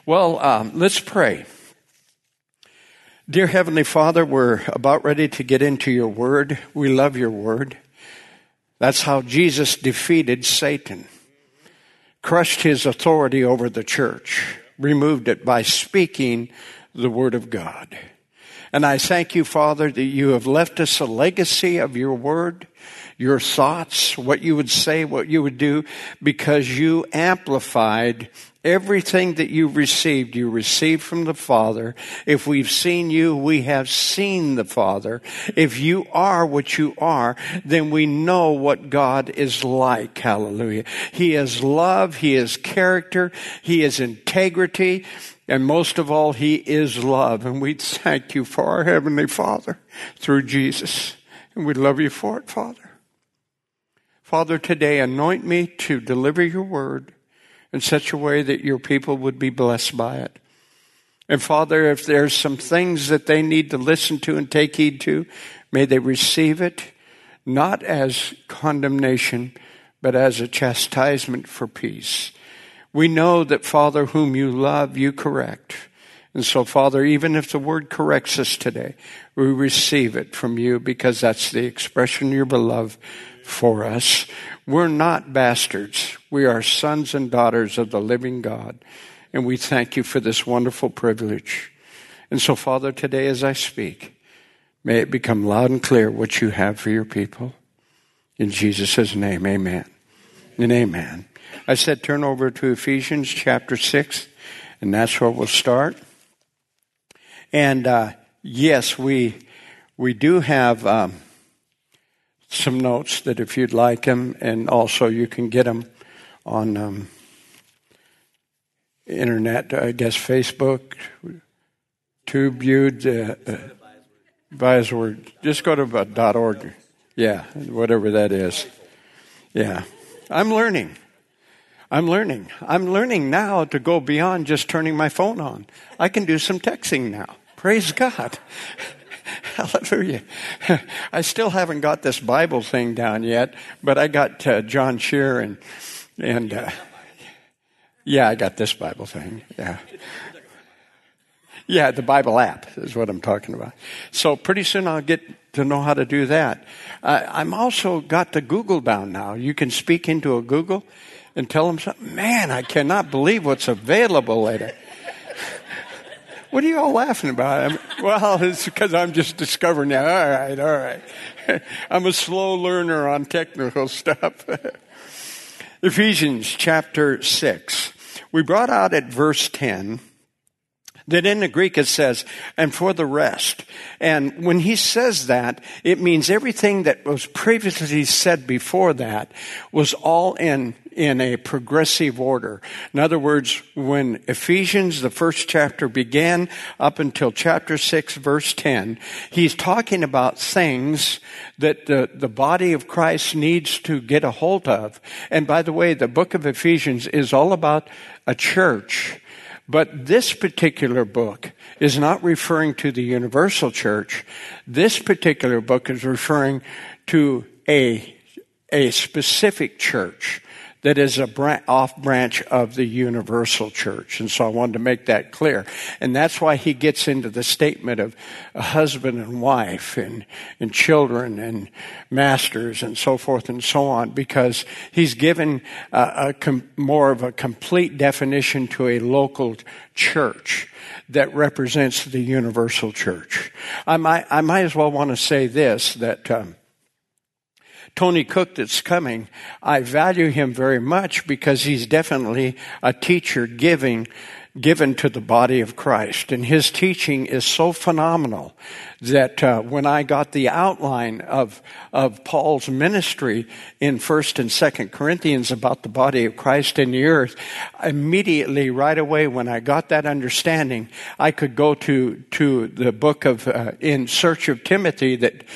Well, let's pray. Dear Heavenly Father, we're about ready to get into your word. We love your word. That's how Jesus defeated Satan, crushed his authority over the church, removed it by speaking the word of God. And I thank you, Father, that you have left us a legacy of your word, your thoughts, what you would say, what you would do, because you amplified everything that you received from the Father. If we've seen you, we have seen the Father. If you are what you are, then we know what God is like. Hallelujah. He is love. He is character. He is integrity. And most of all, He is love. And we thank you for our Heavenly Father through Jesus. And we love you for it, Father. Father, today anoint me to deliver your word in such a way that your people would be blessed by it. And Father, if there's some things that they need to listen to and take heed to, may they receive it, not as condemnation, but as a chastisement for peace. We know that, Father, whom you love, you correct. And so, Father, even if the word corrects us today, we receive it from you because that's the expression of your beloved for us. We're not bastards. We are sons and daughters of the living God. And we thank you for this wonderful privilege. And so, Father, today as I speak, may it become loud and clear what you have for your people. In Jesus' name, amen and amen. I said turn over to Ephesians chapter 6, and that's where we'll start. And yes, we do have some notes that if you'd like them, and also you can get them on internet, I guess Facebook, TubeView, Advisory. Just go to .org. Yeah, whatever that is. Yeah. I'm learning now to go beyond just turning my phone on. I can do some texting now. Praise God. Hallelujah. I still haven't got this Bible thing down yet, but I got John Shear and yeah, I got this Bible thing. Yeah. Yeah, the Bible app is what I'm talking about. So pretty soon I'll get to know how to do that. I'm also got the Google down now. You can speak into a Google and tell them something. Man, I cannot believe what's available later. What are you all laughing about? Well, it's because I'm just discovering that. All right. I'm a slow learner on technical stuff. Ephesians chapter 6. We brought out at verse 10 that in the Greek it says, and for the rest. And when he says that, it means everything that was previously said before that was all in a progressive order. In other words, when Ephesians, the first chapter, began up until chapter 6, verse 10, he's talking about things that the body of Christ needs to get a hold of. And by the way, the book of Ephesians is all about a church. But this particular book is not referring to the universal church. This particular book is referring to a specific church that is a off branch of the universal church. And so I wanted to make that clear. And that's why he gets into the statement of a husband and wife and children and masters and so forth and so on, because he's given more of a complete definition to a local church that represents the universal church. I might as well want to say this, that Tony Cook that's coming, I value him very much because he's definitely a teacher given to the body of Christ. And his teaching is so phenomenal that when I got the outline of Paul's ministry in 1st and 2nd Corinthians about the body of Christ in the earth, immediately, right away, when I got that understanding, I could go to the book of In Search of Timothy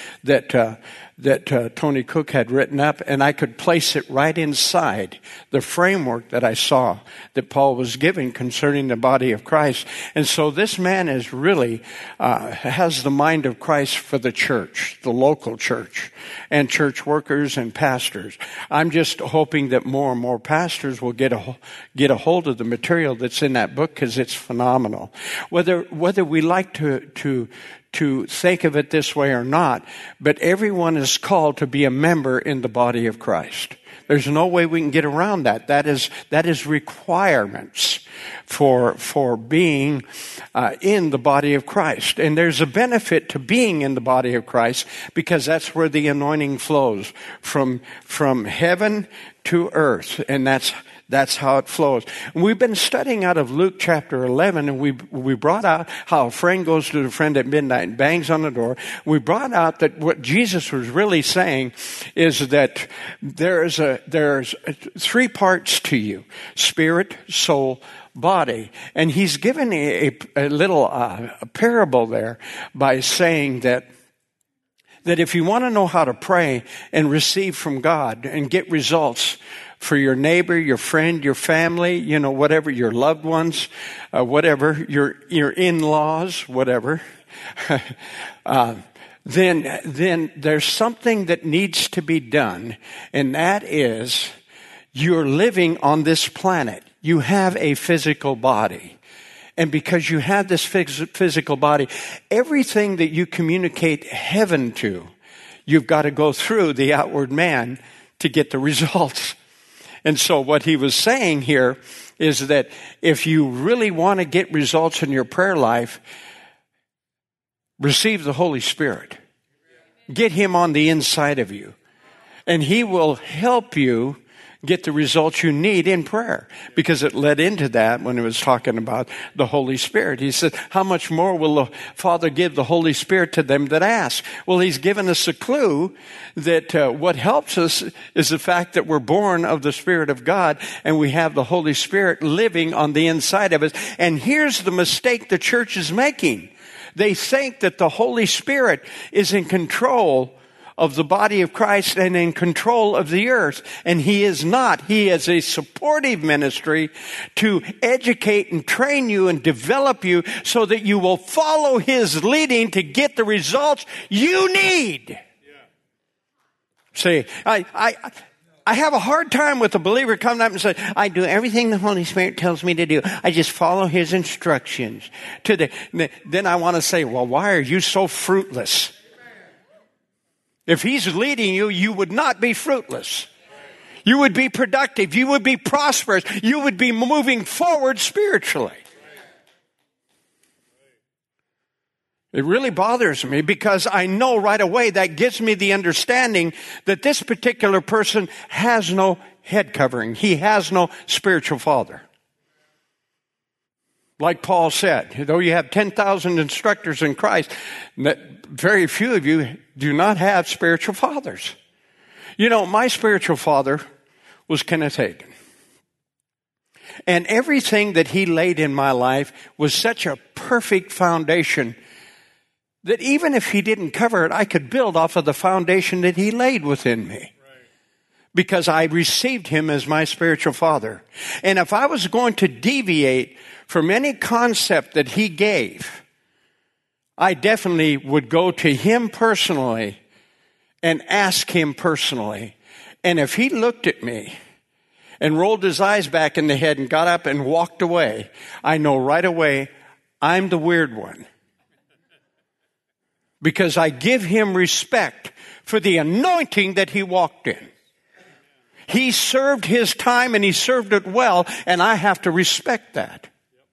that Tony Cook had written up, and I could place it right inside the framework that I saw that Paul was giving concerning in the body of Christ. And so this man is really, has the mind of Christ for the church, the local church, and church workers and pastors. I'm just hoping that more and more pastors will get a hold of the material that's in that book, because it's phenomenal. Whether we like to think of it this way or not, but everyone is called to be a member in the body of Christ. There's no way we can get around that. That is requirements for being in the body of Christ. And there's a benefit to being in the body of Christ, because that's where the anointing flows from heaven to earth, and that's how it flows. And we've been studying out of Luke chapter 11, and we brought out how a friend goes to a friend at midnight and bangs on the door. We brought out that what Jesus was really saying is that there's 3 parts to you: spirit, soul, body. And he's given a little parable there by saying that if you want to know how to pray and receive from God and get results for your neighbor, your friend, your family, whatever, your loved ones, whatever, your in-laws, whatever, then there's something that needs to be done, and that is you're living on this planet. You have a physical body. And because you have this physical body, everything that you communicate heaven to, you've got to go through the outward man to get the results. And so what he was saying here is that if you really want to get results in your prayer life, receive the Holy Spirit. Get him on the inside of you. And he will help you get the results you need in prayer, because it led into that when it was talking about the Holy Spirit. He said, how much more will the Father give the Holy Spirit to them that ask? Well, he's given us a clue that what helps us is the fact that we're born of the Spirit of God, and we have the Holy Spirit living on the inside of us. And here's the mistake the church is making. They think that the Holy Spirit is in control of the body of Christ and in control of the earth. And he is not. He is a supportive ministry to educate and train you and develop you so that you will follow his leading to get the results you need. Yeah. See, I have a hard time with a believer coming up and saying, I do everything the Holy Spirit tells me to do. I just follow his instructions. Then I want to say, well, why are you so fruitless? If he's leading you, you would not be fruitless. You would be productive. You would be prosperous. You would be moving forward spiritually. It really bothers me, because I know right away that gives me the understanding that this particular person has no head covering. He has no spiritual father. Like Paul said, though you have 10,000 instructors in Christ, very few of you do not have spiritual fathers. My spiritual father was Kenneth Hagin. And everything that he laid in my life was such a perfect foundation that even if he didn't cover it, I could build off of the foundation that he laid within me. Because I received him as my spiritual father. And if I was going to deviate from any concept that he gave, I definitely would go to him personally and ask him personally. And if he looked at me and rolled his eyes back in the head and got up and walked away, I know right away I'm the weird one. Because I give him respect for the anointing that he walked in. He served his time and he served it well, and I have to respect that.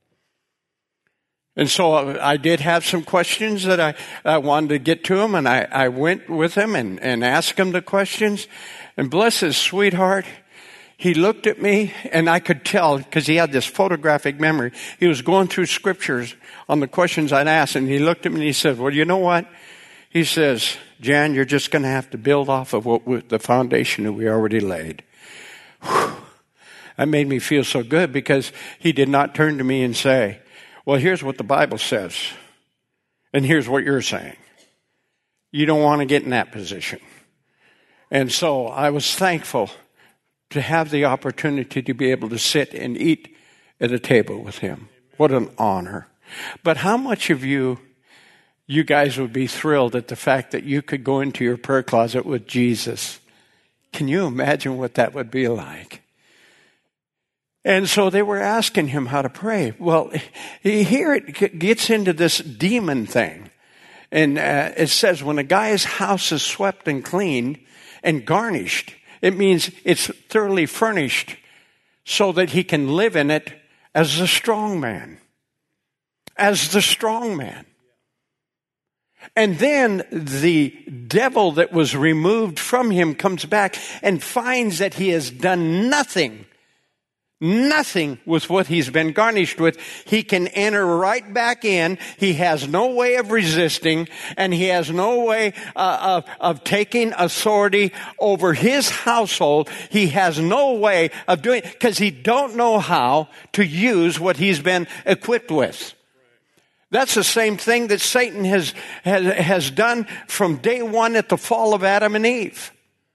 And so I did have some questions that I wanted to get to him, and I went with him and asked him the questions. And bless his sweetheart, he looked at me, and I could tell, because he had this photographic memory. He was going through scriptures on the questions I'd asked, and he looked at me and he said, well, you know what? He says, Jan, you're just going to have to build off of the foundation that we already laid. Whew. That made me feel so good, because he did not turn to me and say, well, here's what the Bible says, and here's what you're saying. You don't want to get in that position. And so I was thankful to have the opportunity to be able to sit and eat at a table with him. What an honor. But how much of you guys would be thrilled at the fact that you could go into your prayer closet with Jesus? Can you imagine what that would be like? And so they were asking him how to pray. Well, here it gets into this demon thing. And it says when a guy's house is swept and cleaned and garnished, it means it's thoroughly furnished so that he can live in it as a strong man. As the strong man. And then the devil that was removed from him comes back and finds that he has done nothing with what he's been garnished with. He can enter right back in. He has no way of resisting, and he has no way of taking authority over his household. He has no way of doing it because he don't know how to use what he's been equipped with. That's the same thing that Satan has done from day one at the fall of Adam and Eve.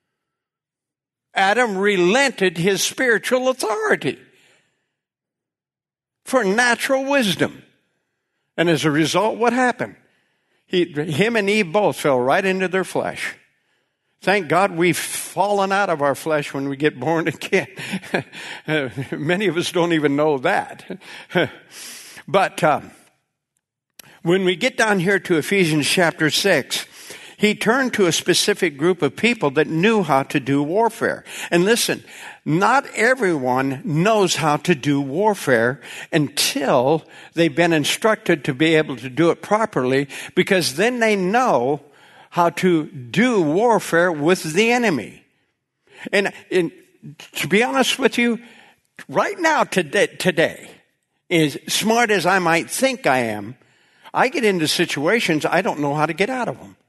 Adam relented his spiritual authority for natural wisdom. And as a result, what happened? Him and Eve both fell right into their flesh. Thank God we've fallen out of our flesh when we get born again. Many of us don't even know that. But when we get down here to Ephesians chapter 6, he turned to a specific group of people that knew how to do warfare. And listen, not everyone knows how to do warfare until they've been instructed to be able to do it properly, because then they know how to do warfare with the enemy. And to be honest with you, right now, today, as smart as I might think I am, I get into situations I don't know how to get out of them.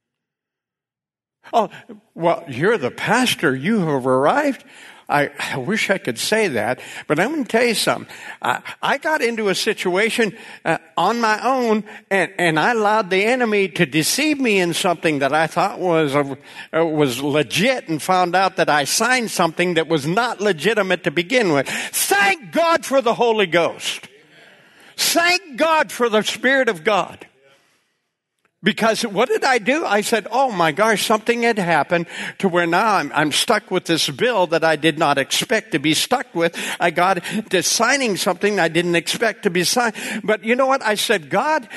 Oh, well, you're the pastor. You have arrived. I wish I could say that, but I'm going to tell you something. I got into a situation on my own, and I allowed the enemy to deceive me in something that I thought was legit, and found out that I signed something that was not legitimate to begin with. Thank God for the Holy Ghost. Thank God for the Spirit of God. Because what did I do? I said, oh my gosh, something had happened to where now I'm stuck with this bill that I did not expect to be stuck with. I got to signing something I didn't expect to be signed. But you know what? I said, God,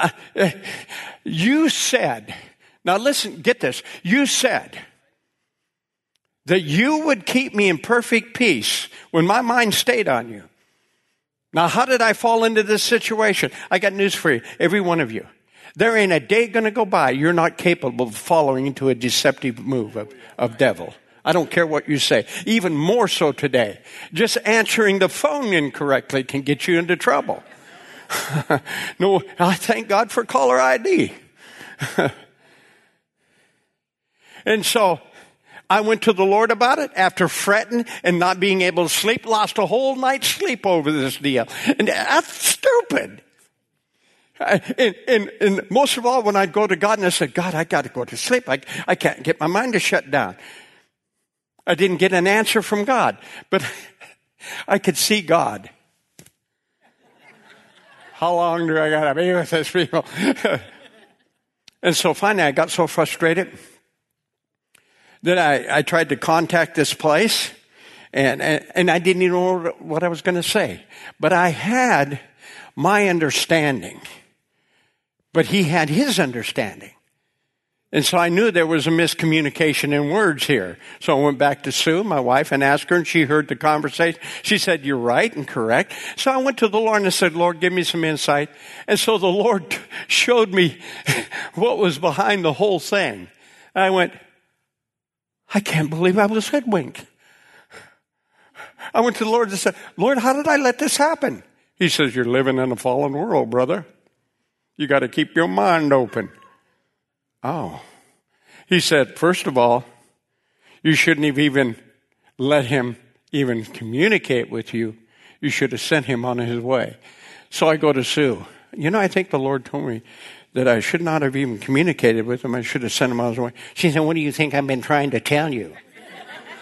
you said, now listen, get this. You said that you would keep me in perfect peace when my mind stayed on you. Now, how did I fall into this situation? I got news for you, every one of you. There ain't a day going to go by you're not capable of following into a deceptive move of devil. I don't care what you say. Even more so today. Just answering the phone incorrectly can get you into trouble. No, I thank God for caller ID. And so I went to the Lord about it after fretting and not being able to sleep. Lost a whole night's sleep over this deal. And that's stupid. And most of all, when I'd go to God and I said, God, I got to go to sleep. I can't get my mind to shut down. I didn't get an answer from God, but I could see God. How long do I got to be with this people? And so finally I got so frustrated that I tried to contact this place, and I didn't even know what I was going to say. But I had my understanding, but he had his understanding. And so I knew there was a miscommunication in words here. So I went back to Sue, my wife, and asked her, and she heard the conversation. She said, you're right and correct. So I went to the Lord and I said, Lord, give me some insight. And so the Lord showed me what was behind the whole thing. And I went, I can't believe I was hoodwinked. I went to the Lord and said, Lord, how did I let this happen? He says, you're living in a fallen world, brother. You got to keep your mind open. Oh. He said, first of all, you shouldn't have even let him even communicate with you. You should have sent him on his way. So I go to Sue. You know, I think the Lord told me that I should not have even communicated with him. I should have sent him on his way. She said, what do you think I've been trying to tell you?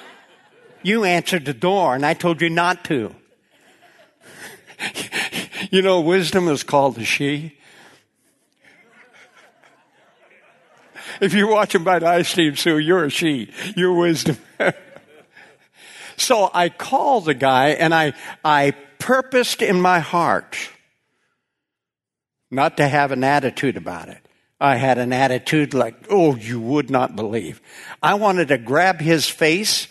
You answered the door, and I told you not to. You know, wisdom is called a she. If you're watching by the ice team, Sue, you're a she. You're wisdom. So I called the guy, and I purposed in my heart not to have an attitude about it. I had an attitude like, oh, you would not believe. I wanted to grab his face,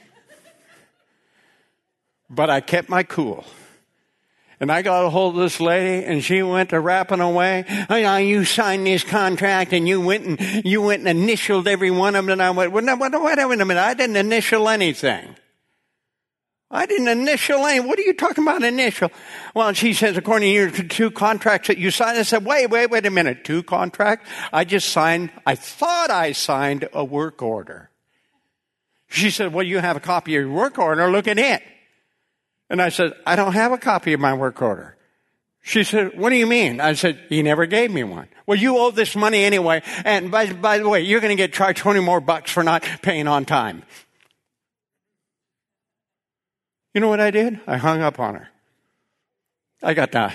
but I kept my cool. And I got a hold of this lady, and she went to rapping away. Oh, yeah, you signed this contract, and you went and initialed every one of them. And I went, well, no, wait a minute. I didn't initial anything. I didn't initial anything. What are you talking about initial? Well, she says, according to your 2 contracts that you signed. I said, wait a minute. 2 contracts? I thought I signed a work order. She said, well, you have a copy of your work order. Look at it. And I said, I don't have a copy of my work order. She said, what do you mean? I said, he never gave me one. Well, you owe this money anyway. And by the way, you're going to get charged $20 more for not paying on time. You know what I did? I hung up on her. I got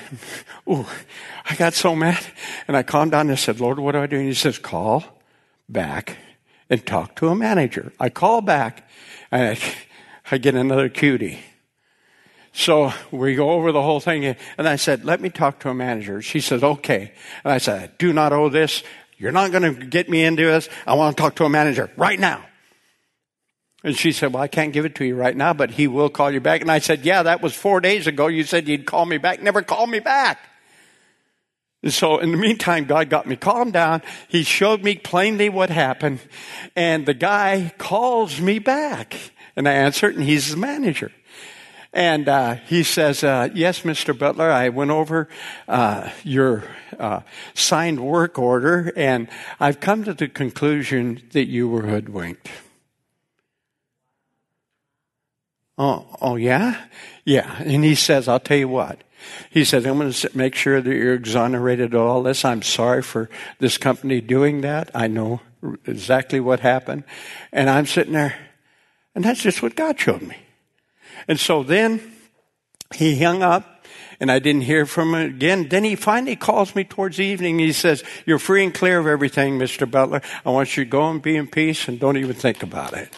so mad. And I calmed down and I said, Lord, what do I do? And he says, call back and talk to a manager. I call back and I get another cutie. So we go over the whole thing. And I said, let me talk to a manager. She says, okay. And I said, I do not owe this. You're not going to get me into this. I want to talk to a manager right now. And she said, well, I can't give it to you right now, but he will call you back. And I said, yeah, that was 4 days ago. You said you'd call me back. Never called me back. And so in the meantime, God got me calmed down. He showed me plainly what happened. And the guy calls me back. And I answered, and he's the manager. And he says, yes, Mr. Butler, I went over your signed work order, and I've come to the conclusion that you were hoodwinked. Oh, yeah? Yeah. And he says, I'll tell you what. He says, I'm going to make sure that you're exonerated of all this. I'm sorry for this company doing that. I know exactly what happened. And I'm sitting there, and that's just what God showed me. And so then he hung up, and I didn't hear from him again. Then he finally calls me towards the evening. He says, you're free and clear of everything, Mr. Butler. I want you to go and be in peace and don't even think about it.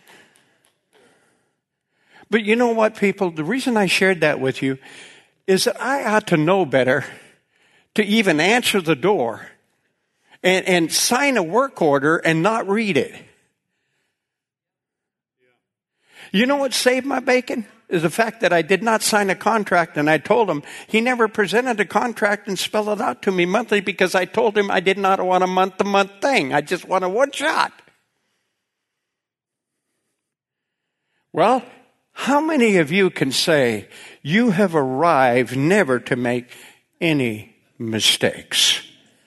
But you know what, people? The reason I shared that with you is that I ought to know better to even answer the door and sign a work order and not read it. You know what saved my bacon? Is the fact that I did not sign a contract, and I told him he never presented a contract and spelled it out to me monthly because I told him I did not want a month-to-month thing. I just want a one shot. Well, how many of you can say you have arrived never to make any mistakes?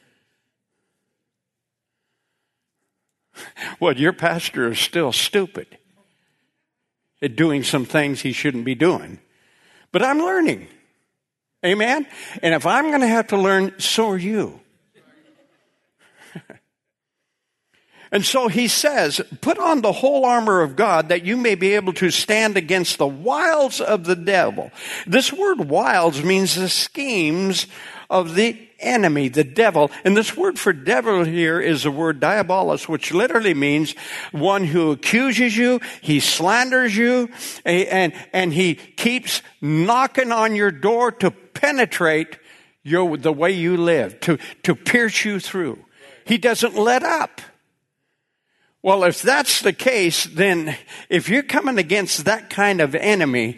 Well, your pastor is still stupid at doing some things he shouldn't be doing. But I'm learning. Amen? And if I'm going to have to learn, so are you. And so he says, put on the whole armor of God that you may be able to stand against the wiles of the devil. This word wiles means the schemes of the enemy, the devil. And this word for devil here is the word diabolos, which literally means one who accuses you, he slanders you, and he keeps knocking on your door to penetrate the way you live, to pierce you through. He doesn't let up. Well, if that's the case, then if you're coming against that kind of enemy,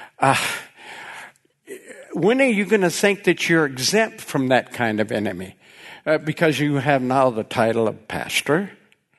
when are you going to think that you're exempt from that kind of enemy? Because you have now the title of pastor.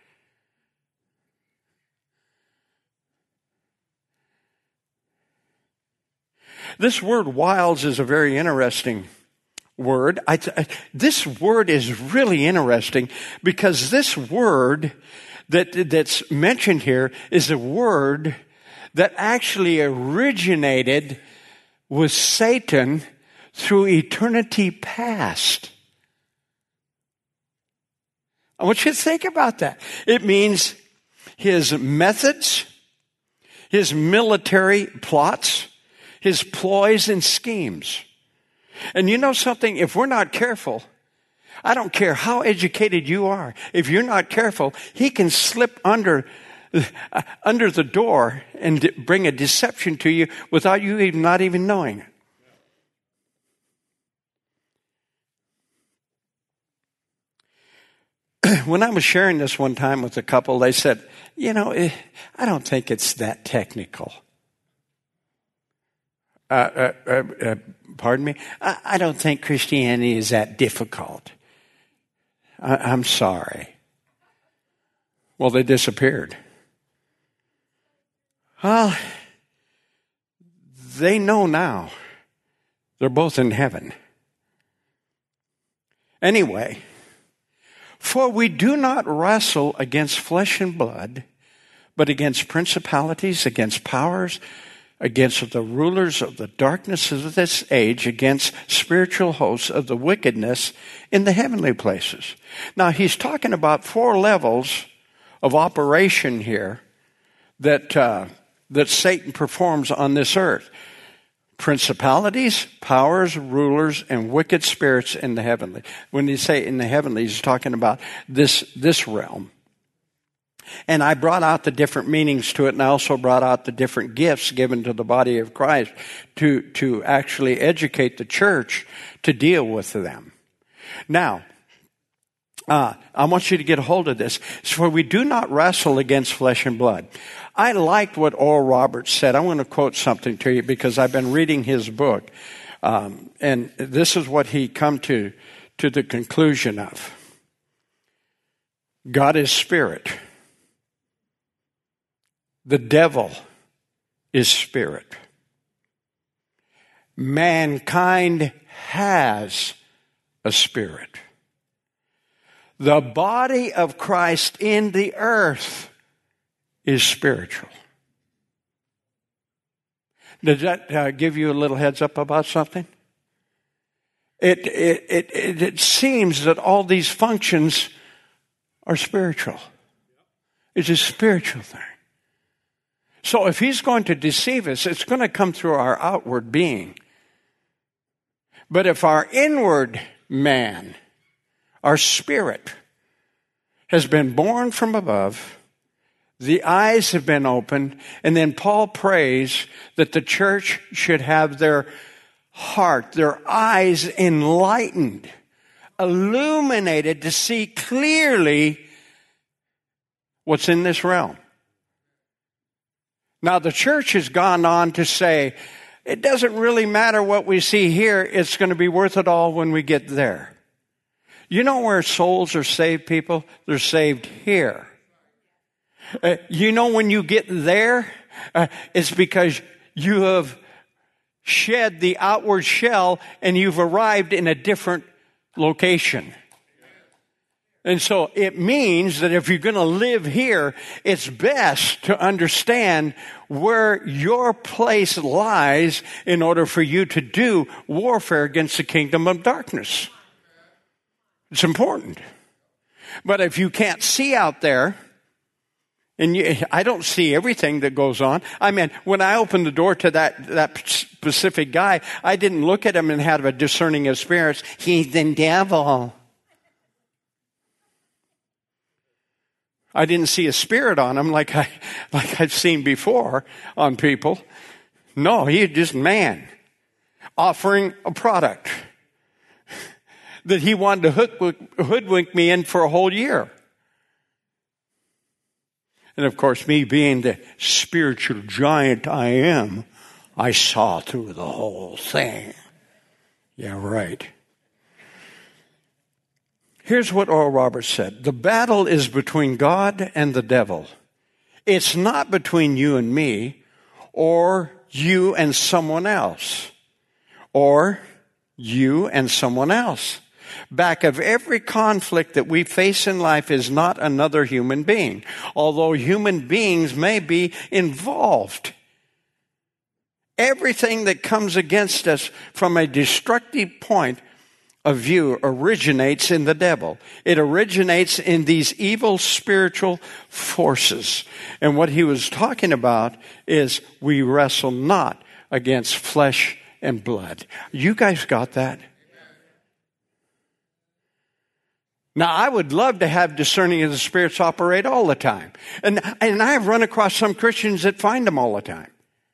This word wiles is a very interesting word. This word is really interesting because this word that's mentioned here is a word that actually originated with Satan through eternity past. I want you to think about that. It means his methods, his military plots, his ploys and schemes. And you know something? If we're not careful, I don't care how educated you are. If you're not careful, he can slip under the door and bring a deception to you without you not even knowing it. When I was sharing this one time with a couple, they said, I don't think it's that technical. Pardon me? I don't think Christianity is that difficult. I'm sorry. Well, they disappeared. Well, they know now. They're both in heaven. Anyway, for we do not wrestle against flesh and blood, but against principalities, against powers, against the rulers of the darkness of this age, against spiritual hosts of the wickedness in the heavenly places. Now, he's talking about 4 levels of operation here that Satan performs on this earth. Principalities, powers, rulers, and wicked spirits in the heavenly. When you say in the heavenly, he's talking about this realm. And I brought out the different meanings to it, and I also brought out the different gifts given to the body of Christ to actually educate the church to deal with them. Now, I want you to get a hold of this. For we do not wrestle against flesh and blood. I liked what Oral Roberts said. I want to quote something to you because I've been reading his book. And this is what he come to the conclusion of. God is spirit. The devil is spirit. Mankind has a spirit. The body of Christ in the earth is spiritual. Does that give you a little heads up about something? It seems that all these functions are spiritual. It's a spiritual thing. So if he's going to deceive us, it's going to come through our outward being. But if our inward man, our spirit, has been born from above, the eyes have been opened, and then Paul prays that the church should have their heart, their eyes enlightened, illuminated to see clearly what's in this realm. Now, the church has gone on to say, it doesn't really matter what we see here, it's going to be worth it all when we get there. You know where souls are saved, people? They're saved here. You know when you get there, it's because you have shed the outward shell and you've arrived in a different location. And so it means that if you're going to live here, it's best to understand where your place lies in order for you to do warfare against the kingdom of darkness. It's important. But if you can't see out there, and I don't see everything that goes on. I mean, when I opened the door to that specific guy, I didn't look at him and have a discerning of spirits. He's the devil. I didn't see a spirit on him like I've seen before on people. No, he's just man offering a product that he wanted to hoodwink me in for a whole year. And of course, me being the spiritual giant I am, I saw through the whole thing. Yeah, right. Here's what Oral Roberts said. The battle is between God and the devil. It's not between you and me, or you and someone else, or you and someone else. Back of every conflict that we face in life is not another human being, although human beings may be involved. Everything that comes against us from a destructive point of view originates in the devil. It originates in these evil spiritual forces. And what he was talking about is we wrestle not against flesh and blood. You guys got that? Now, I would love to have discerning of the spirits operate all the time. And I've run across some Christians that find them all the time.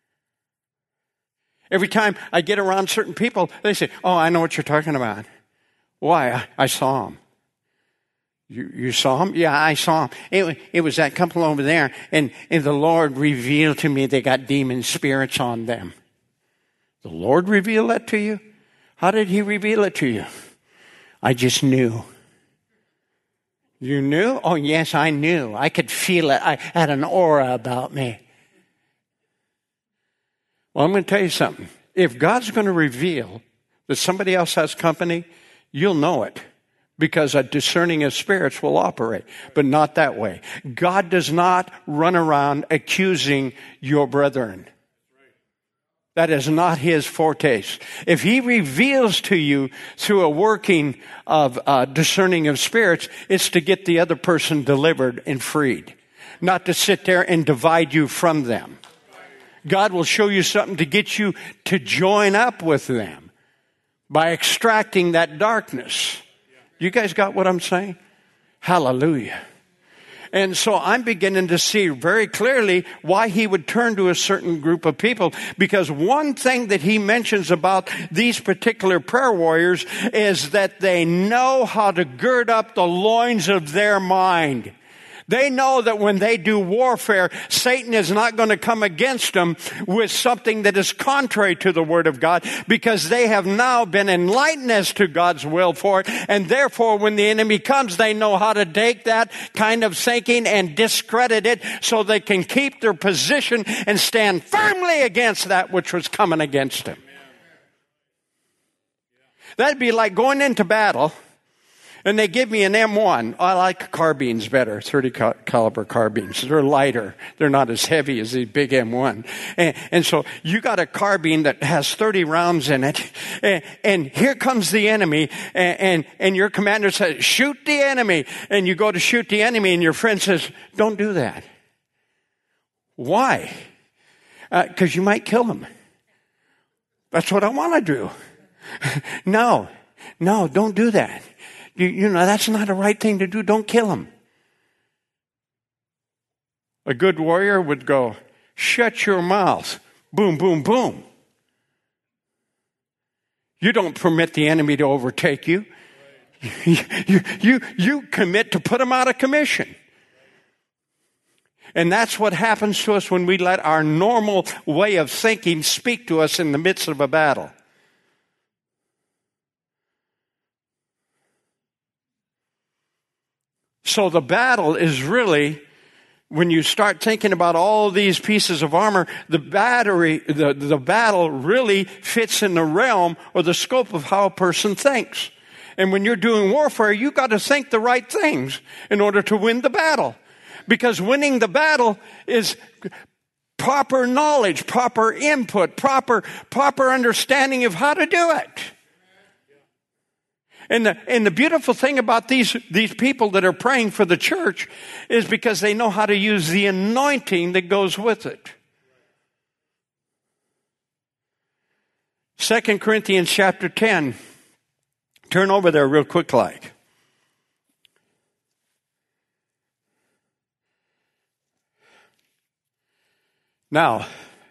Every time I get around certain people, they say, oh, I know what you're talking about. Why? I saw them. You saw them? Yeah, I saw them. It was that couple over there, and the Lord revealed to me they got demon spirits on them. The Lord revealed that to you? How did He reveal it to you? I just knew. You knew? Oh, yes, I knew. I could feel it. I had an aura about me. Well, I'm going to tell you something. If God's going to reveal that somebody else has company, you'll know it, because a discerning of spirits will operate, but not that way. God does not run around accusing your brethren. That is not His forte. If He reveals to you through a working of discerning of spirits, it's to get the other person delivered and freed, not to sit there and divide you from them. God will show you something to get you to join up with them by extracting that darkness. You guys got what I'm saying? Hallelujah. And so I'm beginning to see very clearly why He would turn to a certain group of people. Because one thing that He mentions about these particular prayer warriors is that they know how to gird up the loins of their mind. They know that when they do warfare, Satan is not going to come against them with something that is contrary to the Word of God, because they have now been enlightened as to God's will for it. And therefore, when the enemy comes, they know how to take that kind of thinking and discredit it so they can keep their position and stand firmly against that which was coming against them. That'd be like going into battle, and they give me an M1. I like carbines better, 30 caliber carbines. They're lighter. They're not as heavy as the big M1. And so you got a carbine that has 30 rounds in it. And here comes the enemy. And your commander says, shoot the enemy. And you go to shoot the enemy, and your friend says, don't do that. Why? Because you might kill him. That's what I want to do. No, don't do that. You know, that's not the right thing to do. Don't kill him. A good warrior would go, shut your mouth. Boom, boom, boom. You don't permit the enemy to overtake you. You commit to put him out of commission. And that's what happens to us when we let our normal way of thinking speak to us in the midst of a battle. So the battle is really, when you start thinking about all these pieces of armor, the battle really fits in the realm or the scope of how a person thinks. And when you're doing warfare, you've got to think the right things in order to win the battle. Because winning the battle is proper knowledge, proper input, proper understanding of how to do it. And the beautiful thing about these people that are praying for the church is because they know how to use the anointing that goes with it. 2 Corinthians chapter 10. Turn over there real quick like. Now,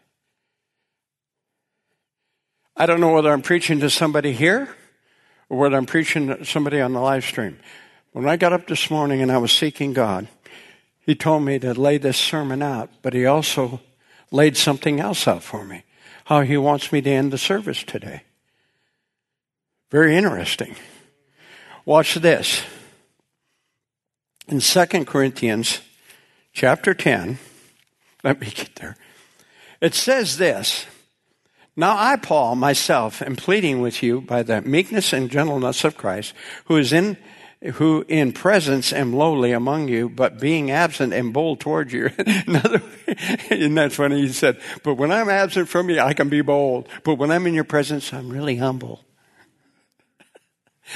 I don't know whether I'm preaching to somebody here or whether I'm preaching to somebody on the live stream. When I got up this morning and I was seeking God, He told me to lay this sermon out, but He also laid something else out for me, how He wants me to end the service today. Very interesting. Watch this. In 2 Corinthians chapter 10, let me get there. It says this, now I, Paul, myself, am pleading with you by the meekness and gentleness of Christ, who in presence am lowly among you, but being absent am bold toward you. Isn't that funny? He said, but when I'm absent from you, I can be bold. But when I'm in your presence, I'm really humble.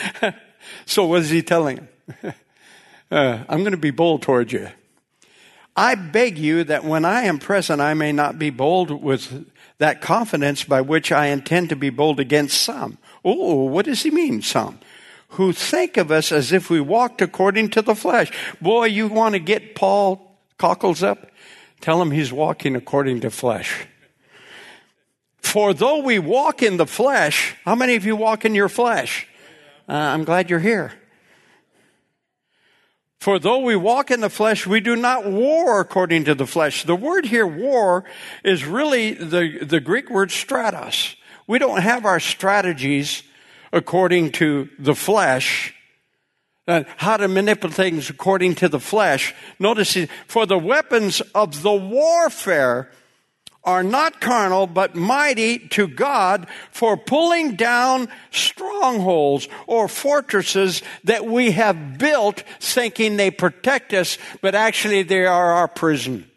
So what is he telling him? I'm going to be bold toward you. I beg you that when I am present, I may not be bold with that confidence by which I intend to be bold against some. Oh, what does he mean, some? Who think of us as if we walked according to the flesh. Boy, you want to get Paul cockles up? Tell him he's walking according to flesh. For though we walk in the flesh, how many of you walk in your flesh? I'm glad you're here. For though we walk in the flesh, we do not war according to the flesh. The word here, war, is really the Greek word stratos. We don't have our strategies according to the flesh, how to manipulate things according to the flesh. Notice, for the weapons of the warfare are not carnal, but mighty to God for pulling down strongholds or fortresses that we have built thinking they protect us, but actually they are our prison.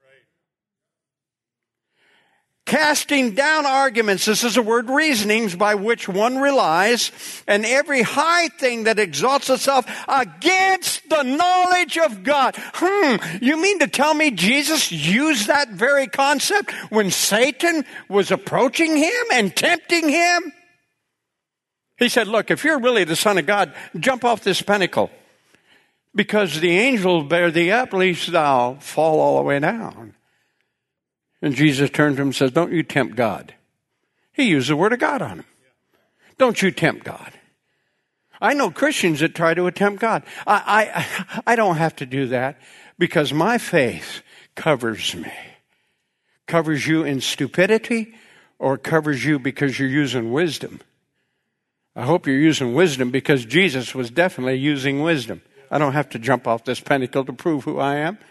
Casting down arguments, this is the word reasonings, by which one relies, and every high thing that exalts itself against the knowledge of God. You mean to tell me Jesus used that very concept when Satan was approaching him and tempting him? He said, look, if you're really the Son of God, jump off this pinnacle. Because the angels bear thee up, lest thou fall all the way down. And Jesus turned to him and says, don't you tempt God. He used the word of God on him. Don't you tempt God. I know Christians that try to tempt God. I don't have to do that because my faith covers me. Covers you in stupidity or covers you because you're using wisdom. I hope you're using wisdom because Jesus was definitely using wisdom. I don't have to jump off this pinnacle to prove who I am.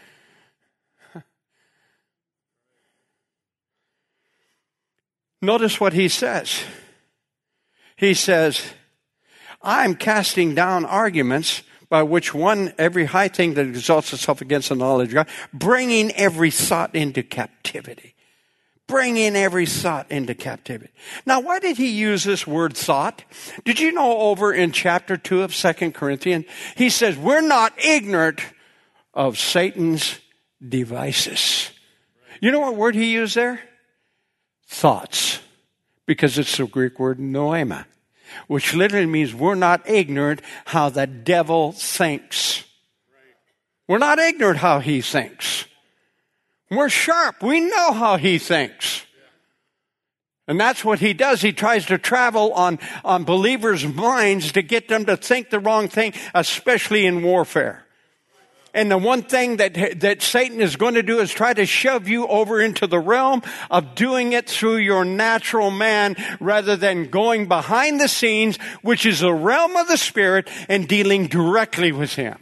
Notice what he says. He says, I'm casting down arguments by which every high thing that exalts itself against the knowledge of God, bringing every thought into captivity. Bringing every thought into captivity. Now, why did he use this word thought? Did you know over in chapter 2 of 2 Corinthians, he says, we're not ignorant of Satan's devices. You know what word he used there? Thoughts, because it's the Greek word noema, which literally means we're not ignorant how the devil thinks. We're not ignorant how he thinks. We're sharp. We know how he thinks. And that's what he does. He tries to travel on believers' minds to get them to think the wrong thing, especially in warfare. And the one thing that Satan is going to do is try to shove you over into the realm of doing it through your natural man rather than going behind the scenes, which is the realm of the Spirit, and dealing directly with him.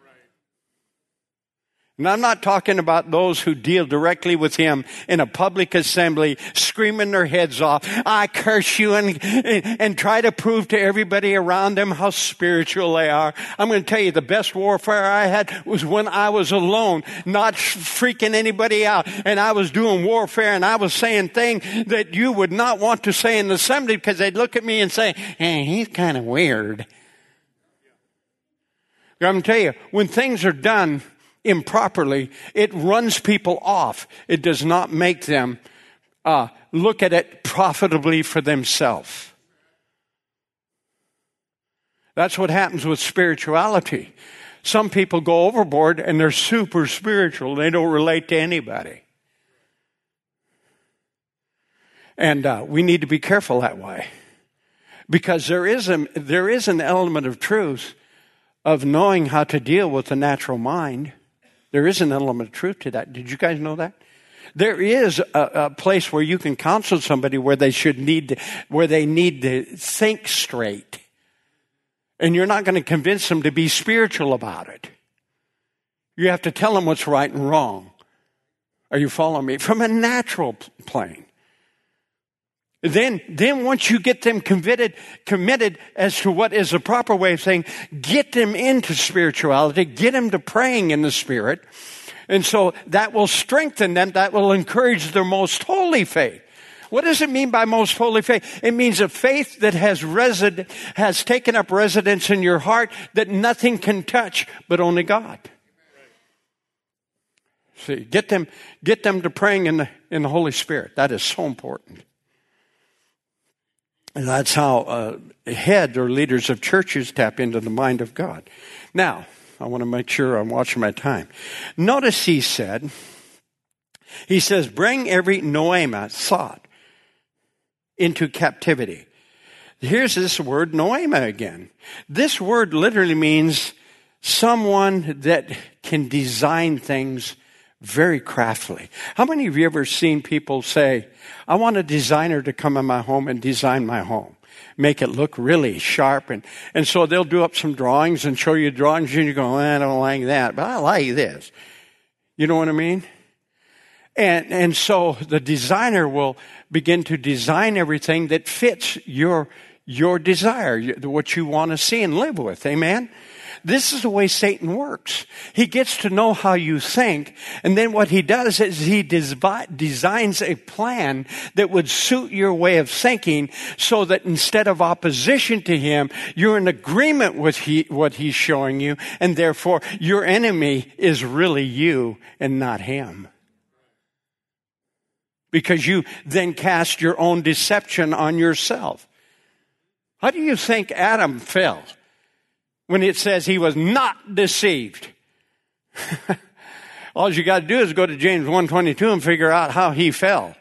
And I'm not talking about those who deal directly with him in a public assembly, screaming their heads off, I curse you, and try to prove to everybody around them how spiritual they are. I'm going to tell you, the best warfare I had was when I was alone, not freaking anybody out. And I was doing warfare, and I was saying things that you would not want to say in the assembly because they'd look at me and say, hey, he's kind of weird. I'm going to tell you, when things are done improperly, it runs people off. It does not make them look at it profitably for themselves. That's what happens with spirituality. Some people go overboard and they're super spiritual. They don't relate to anybody. And we need to be careful that way. Because there is an element of truth of knowing how to deal with the natural mind. There is an element of truth to that. Did you guys know that? There is a place where you can counsel somebody where they need to think straight. And you're not going to convince them to be spiritual about it. You have to tell them what's right and wrong. Are you following me? From a natural plane. Then once you get them committed as to what is the proper way of saying, get them into spirituality, get them to praying in the Spirit. And so that will strengthen them, that will encourage their most holy faith. What does it mean by most holy faith? It means a faith that has taken up residence in your heart that nothing can touch but only God. See, get them to praying in the Holy Spirit. That is so important. And that's how heads or leaders of churches tap into the mind of God. Now, I want to make sure I'm watching my time. Notice he says, bring every noema, thought, into captivity. Here's this word, noema, again. This word literally means someone that can design things very craftily. How many of you ever seen people say, I want a designer to come in my home and design my home, make it look really sharp, and so they'll do up some drawings and show you drawings and you go, I don't like that, but I like this. You know what I mean? And so the designer will begin to design everything that fits your desire, what you want to see and live with. Amen? This is the way Satan works. He gets to know how you think, and then what he does is he designs a plan that would suit your way of thinking so that instead of opposition to him, you're in agreement with what he's showing you, and therefore your enemy is really you and not him. Because you then cast your own deception on yourself. How do you think Adam fell when it says he was not deceived? All you got to do is go to James 1:22 and figure out how he fell.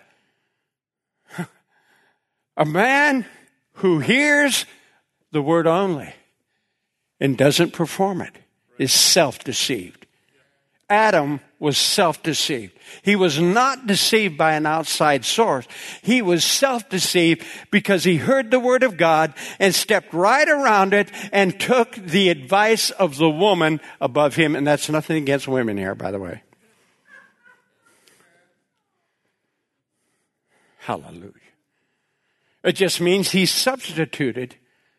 A man who hears the word only and doesn't perform it is self-deceived. Adam was self-deceived. He was not deceived by an outside source. He was self-deceived because he heard the word of God and stepped right around it and took the advice of the woman above him. And that's nothing against women here, by the way. Hallelujah. It just means he substituted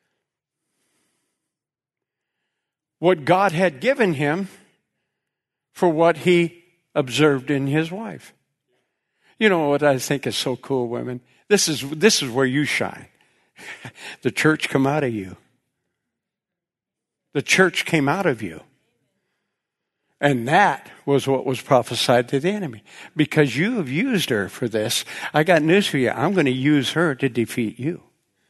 what God had given him for what he observed in his wife. You know what I think is so cool, women? This is where you shine. The church come out of you. The church came out of you. And that was what was prophesied to the enemy. Because you have used her for this, I got news for you. I'm going to use her to defeat you.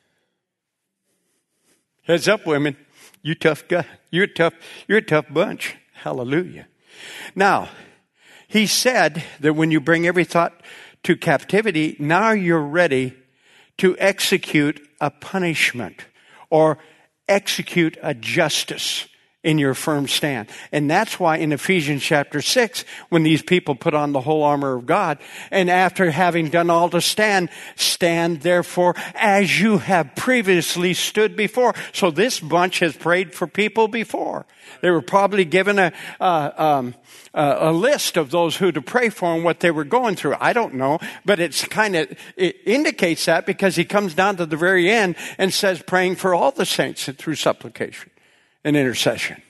Heads up, women. You tough guy. You're a tough bunch. Hallelujah. Now, he said that when you bring every thought to captivity, now you're ready to execute a punishment or execute a justice in your firm stand. And that's why in Ephesians chapter 6, when these people put on the whole armor of God, and after having done all to stand therefore as you have previously stood before. So this bunch has prayed for people before. They were probably given a list of those who to pray for and what they were going through. I don't know, but it indicates that because he comes down to the very end and says praying for all the saints through supplication and intercession.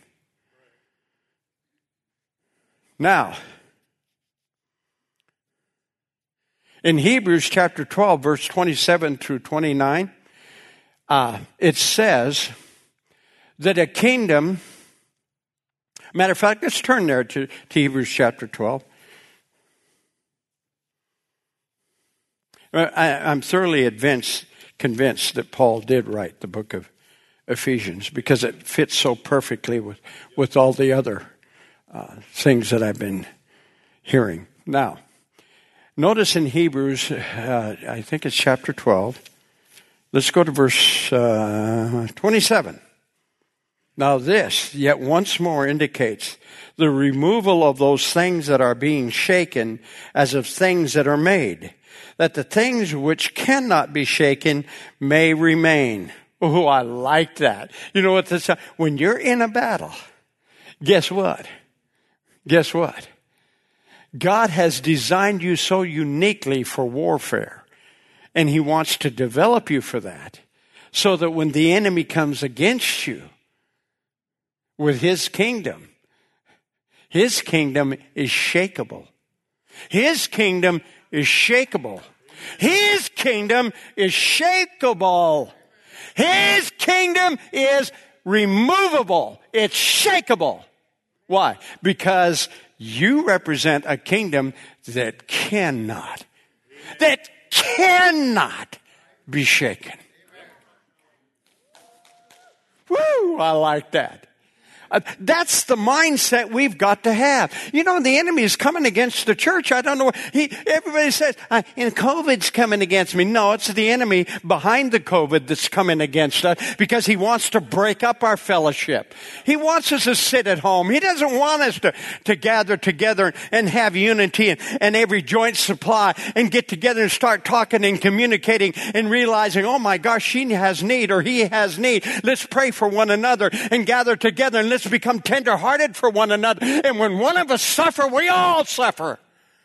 Now, in Hebrews chapter 12, verse 27 through 29, it says that a kingdom, matter of fact, let's turn there to Hebrews chapter 12. I'm thoroughly convinced that Paul did write the book of Ephesians because it fits so perfectly with all the other things that I've been hearing. Now, notice in Hebrews, I think it's chapter 12. Let's go to verse 27. Now this, yet once more, indicates the removal of those things that are being shaken as of things that are made, that the things which cannot be shaken may remain. Oh, I like that. You know what this is? When you're in a battle, guess what? Guess what? God has designed you so uniquely for warfare, and he wants to develop you for that, so that when the enemy comes against you with his kingdom is shakeable. His kingdom is shakeable. His kingdom is shakeable. His kingdom is removable. It's shakeable. Why? Because You represent a kingdom that cannot be shaken. Woo, I like that. That's the mindset we've got to have. You know, the enemy is coming against the church. I don't know. Everybody says, and COVID's coming against me. No, it's the enemy behind the COVID that's coming against us because he wants to break up our fellowship. He wants us to sit at home. He doesn't want us to gather together and have unity and every joint supply and get together and start talking and communicating and realizing, oh my gosh, she has need or he has need. Let's pray for one another and gather together and let's become tender-hearted for one another. And when one of us suffer, we all suffer.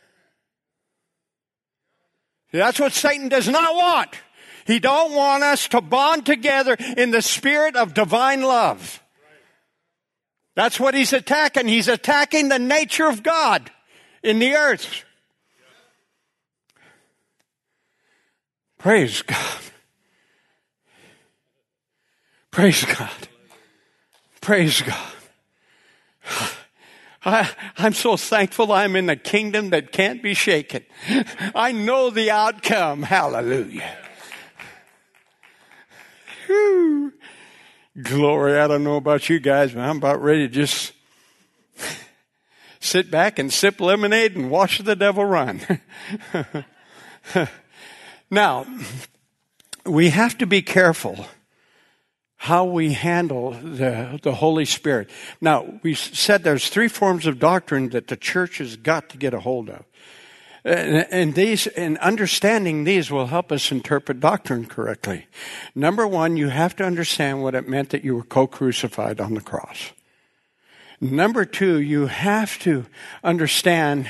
That's what Satan does not want. He don't want us to bond together in the spirit of divine love. That's what he's attacking. He's attacking the nature of God in the earth. Praise God. Praise God. Praise God. I'm so thankful I'm in the kingdom that can't be shaken. I know the outcome. Hallelujah. Whew. Glory. I don't know about you guys, but I'm about ready to just sit back and sip lemonade and watch the devil run. Now, we have to be careful how we handle the Holy Spirit. Now, we said there's 3 forms of doctrine that the church has got to get a hold of. And understanding these will help us interpret doctrine correctly. Number 1, you have to understand what it meant that you were co-crucified on the cross. Number 2, you have to understand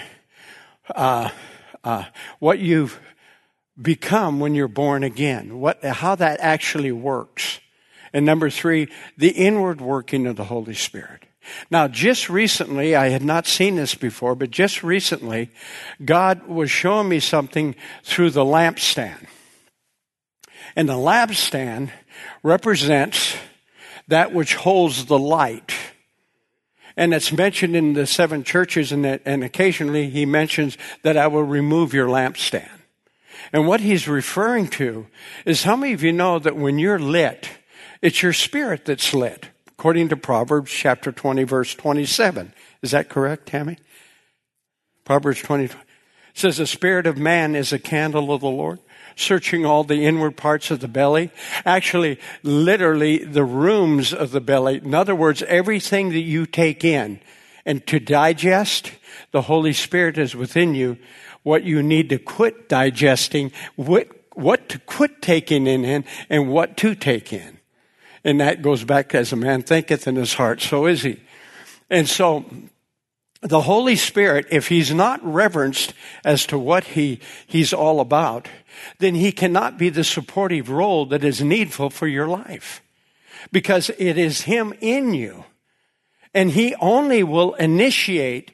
what you've become when you're born again, how that actually works. And number 3, the inward working of the Holy Spirit. Now, just recently, I had not seen this before, but just recently, God was showing me something through the lampstand. And the lampstand represents that which holds the light. And it's mentioned in the 7 churches, and occasionally he mentions that I will remove your lampstand. And what he's referring to is how many of you know that when you're lit, it's your spirit that's lit, according to Proverbs chapter 20, verse 27. Is that correct, Tammy? Proverbs 20 says, the spirit of man is a candle of the Lord, searching all the inward parts of the belly. Actually, literally, the rooms of the belly. In other words, everything that you take in and to digest, the Holy Spirit is within you. What you need to quit digesting, what to quit taking in, and what to take in. And that goes back, as a man thinketh in his heart, so is he. And so, the Holy Spirit, if he's not reverenced as to what he's all about, then he cannot be the supportive role that is needful for your life. Because it is him in you. And he only will initiate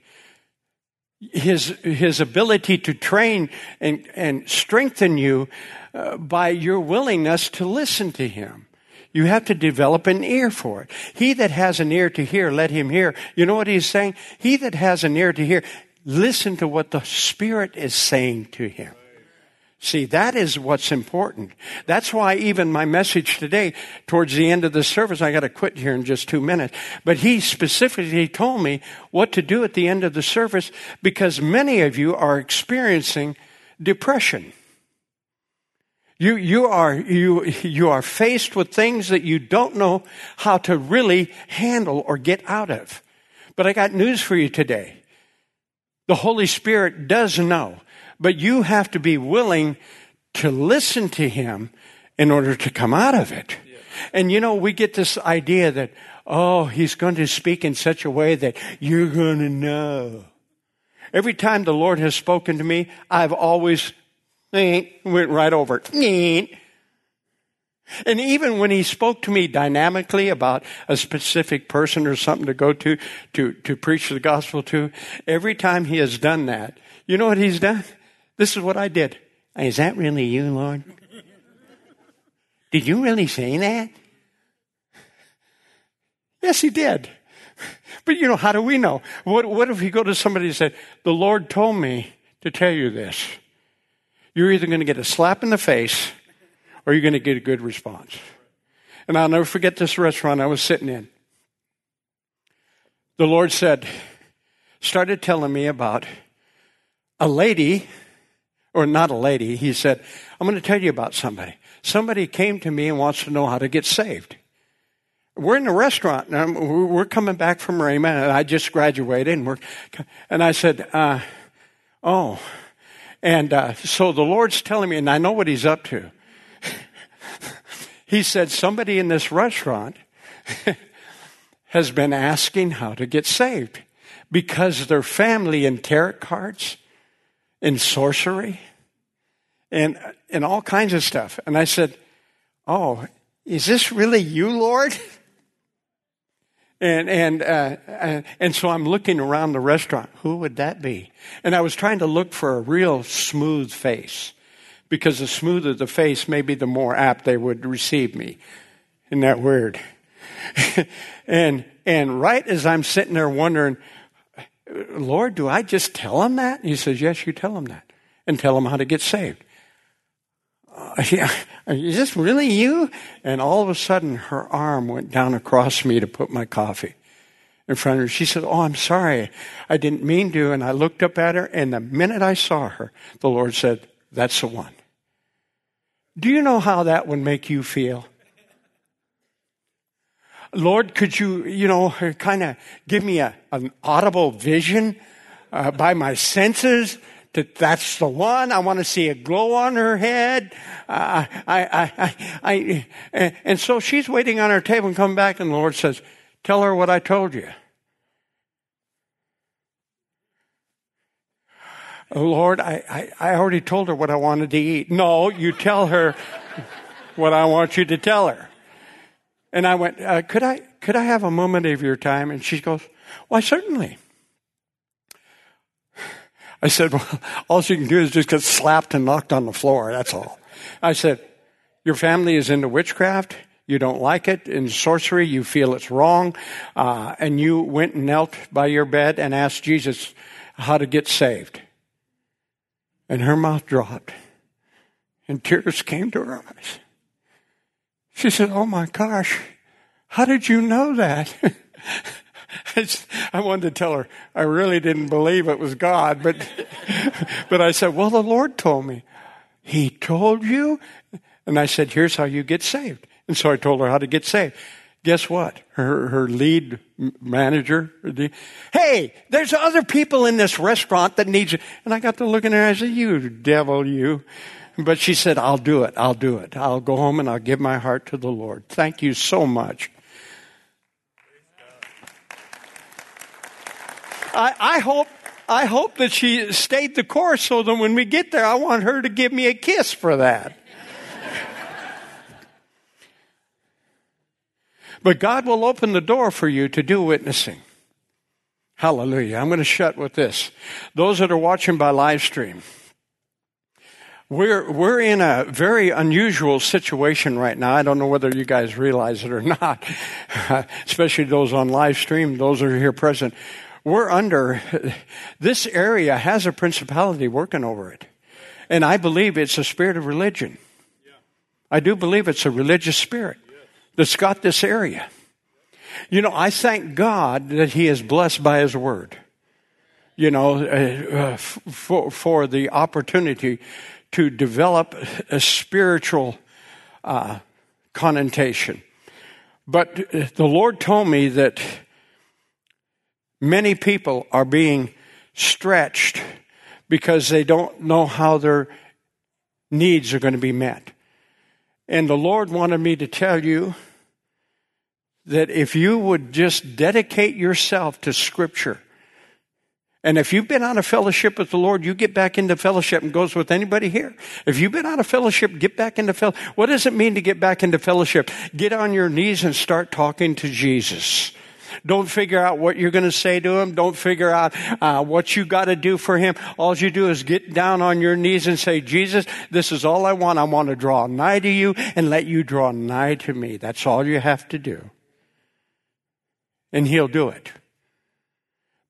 his ability to train and strengthen you by your willingness to listen to him. You have to develop an ear for it. He that has an ear to hear, let him hear. You know what he's saying? He that has an ear to hear, listen to what the Spirit is saying to him. See, that is what's important. That's why even my message today, towards the end of the service, I got to quit here in just 2 minutes, but he specifically told me what to do at the end of the service because many of you are experiencing depression. You are faced with things that you don't know how to really handle or get out of. But I got news for you today. The Holy Spirit does know, but you have to be willing to listen to him in order to come out of it. Yeah. And you know, we get this idea that, oh, he's going to speak in such a way that you're going to know. Every time the Lord has spoken to me, I've always went right over it. And even when he spoke to me dynamically about a specific person or something to go to preach the gospel to, every time he has done that, you know what he's done? This is what I did. Is that really you, Lord? Did you really say that? Yes, he did. But how do we know? What if you go to somebody and say, the Lord told me to tell you this? You're either going to get a slap in the face or you're going to get a good response. And I'll never forget this restaurant I was sitting in. The Lord started telling me about a lady, or not a lady. He said, I'm going to tell you about somebody. Somebody came to me and wants to know how to get saved. We're in a restaurant, and we're coming back from Rhema, and I just graduated, and I said, oh. And so the Lord's telling me, and I know what he's up to. He said, somebody in this restaurant has been asking how to get saved because their family in tarot cards, in sorcery, and all kinds of stuff. And I said, oh, is this really you, Lord? And so I'm looking around the restaurant. Who would that be? And I was trying to look for a real smooth face, because the smoother the face, maybe the more apt they would receive me. Isn't that weird? and right as I'm sitting there wondering, Lord, do I just tell him that? He says, yes, you tell him that, and tell him how to get saved. Yeah, is this really you? And all of a sudden, her arm went down across me to put my coffee in front of her. She said, oh, I'm sorry. I didn't mean to. And I looked up at her, and the minute I saw her, the Lord said, that's the one. Do you know how that would make you feel? Lord, could you, kind of give me an audible vision by my senses? That's the one. I want to see a glow on her head. And so she's waiting on her table and coming back, and the Lord says, tell her what I told you. Lord, I already told her what I wanted to eat. No, you tell her what I want you to tell her. And I went, could I have a moment of your time? And she goes, why, certainly. I said, well, all you can do is just get slapped and knocked on the floor. That's all. I said, your family is into witchcraft. You don't like it. In sorcery, you feel it's wrong. And you went and knelt by your bed and asked Jesus how to get saved. And her mouth dropped. And tears came to her eyes. She said, oh my gosh, how did you know that? I wanted to tell her I really didn't believe it was God, but I said, well, the Lord told me. He told you? And I said, here's how you get saved. And so I told her how to get saved. Guess what? Her lead manager, hey, there's other people in this restaurant that need you. And I got to looking at her, I said, you devil, you. But she said, I'll do it. I'll go home and I'll give my heart to the Lord. Thank you so much. I hope that she stayed the course, so that when we get there, I want her to give me a kiss for that. But God will open the door for you to do witnessing. Hallelujah. I'm going to shut with this. Those that are watching by live stream, we're in a very unusual situation right now. I don't know whether you guys realize it or not, especially those on live stream, those that are here present. This area has a principality working over it. And I believe it's a spirit of religion. I do believe it's a religious spirit that's got this area. I thank God that He is blessed by His Word. For the opportunity to develop a spiritual connotation. But the Lord told me that many people are being stretched because they don't know how their needs are going to be met. And the Lord wanted me to tell you that if you would just dedicate yourself to Scripture, and if you've been out of fellowship with the Lord, you get back into fellowship, and goes with anybody here. If you've been out of fellowship, get back into fellowship. What does it mean to get back into fellowship? Get on your knees and start talking to Jesus. Don't figure out what you're going to say to Him. Don't figure out what you got to do for Him. All you do is get down on your knees and say, Jesus, this is all I want. I want to draw nigh to you and let you draw nigh to me. That's all you have to do. And He'll do it.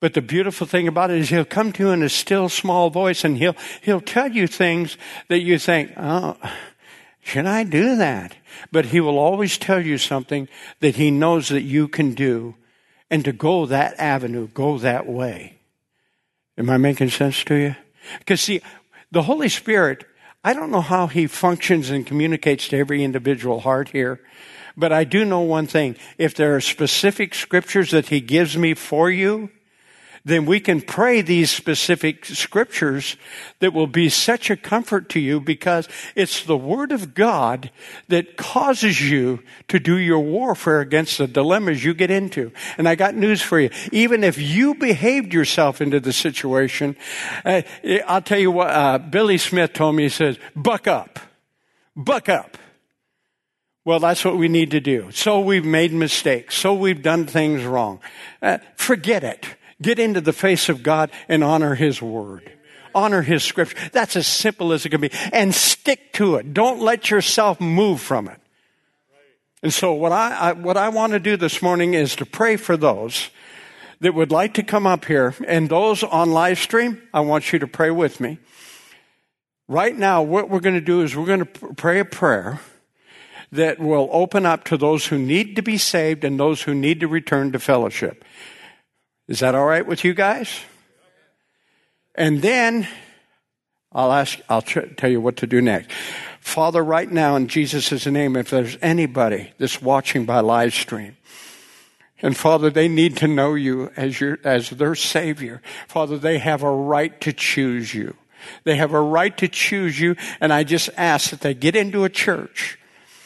But the beautiful thing about it is he'll come to you in a still small voice, and he'll tell you things that you think, oh, should I do that? But he will always tell you something that he knows that you can do, and to go that avenue, go that way. Am I making sense to you? Because see, the Holy Spirit, I don't know how he functions and communicates to every individual heart here, but I do know one thing. If there are specific scriptures that he gives me for you, then we can pray these specific scriptures that will be such a comfort to you, because it's the Word of God that causes you to do your warfare against the dilemmas you get into. And I got news for you. Even if you behaved yourself into the situation, I'll tell you what, Billy Smith told me, he says, buck up. Buck up. Well, that's what we need to do. So we've made mistakes. So we've done things wrong. Forget it. Get into the face of God and honor His Word. Honor His Scripture. That's as simple as it can be. And stick to it. Don't let yourself move from it. And so what I want to do this morning is to pray for those that would like to come up here. And those on live stream, I want you to pray with me. Right now, what we're going to do is we're going to pray a prayer that will open up to those who need to be saved and those who need to return to fellowship. Is that all right with you guys? And then I'll tell you what to do next. Father, right now in Jesus' name, if there's anybody that's watching by live stream, and Father, they need to know you as their Savior. Father, they have a right to choose you. They have a right to choose you, and I just ask that they get into a church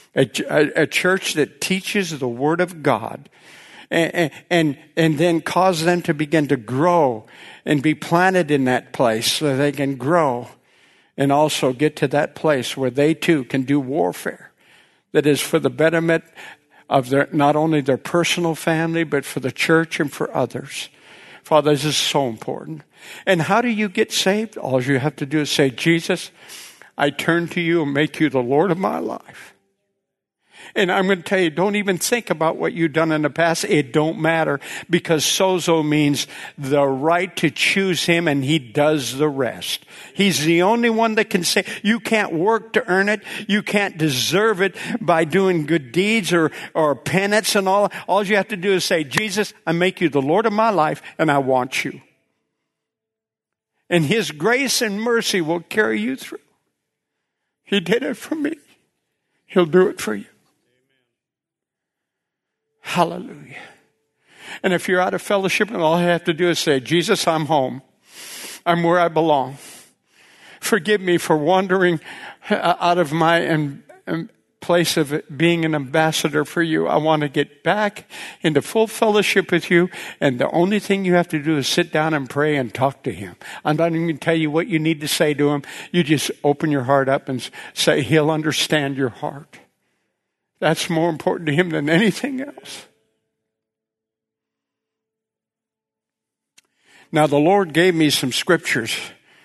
that teaches the Word of God, and then cause them to begin to grow and be planted in that place so they can grow and also get to that place where they too can do warfare that is for the betterment of not only their personal family, but for the church and for others. Father, this is so important. And how do you get saved? All you have to do is say, Jesus, I turn to you and make you the Lord of my life. And I'm going to tell you, don't even think about what you've done in the past. It don't matter, because sozo means the right to choose Him, and He does the rest. He's the only one that can say, you can't work to earn it. You can't deserve it by doing good deeds or penance and all. All you have to do is say, Jesus, I make you the Lord of my life, and I want you. And His grace and mercy will carry you through. He did it for me. He'll do it for you. Hallelujah. And if you're out of fellowship, and all you have to do is say, Jesus, I'm home. I'm where I belong. Forgive me for wandering out of my place of being an ambassador for you. I want to get back into full fellowship with you. And the only thing you have to do is sit down and pray and talk to Him. I'm not even going to tell you what you need to say to Him. You just open your heart up and say, He'll understand your heart. That's more important to Him than anything else. Now, the Lord gave me some scriptures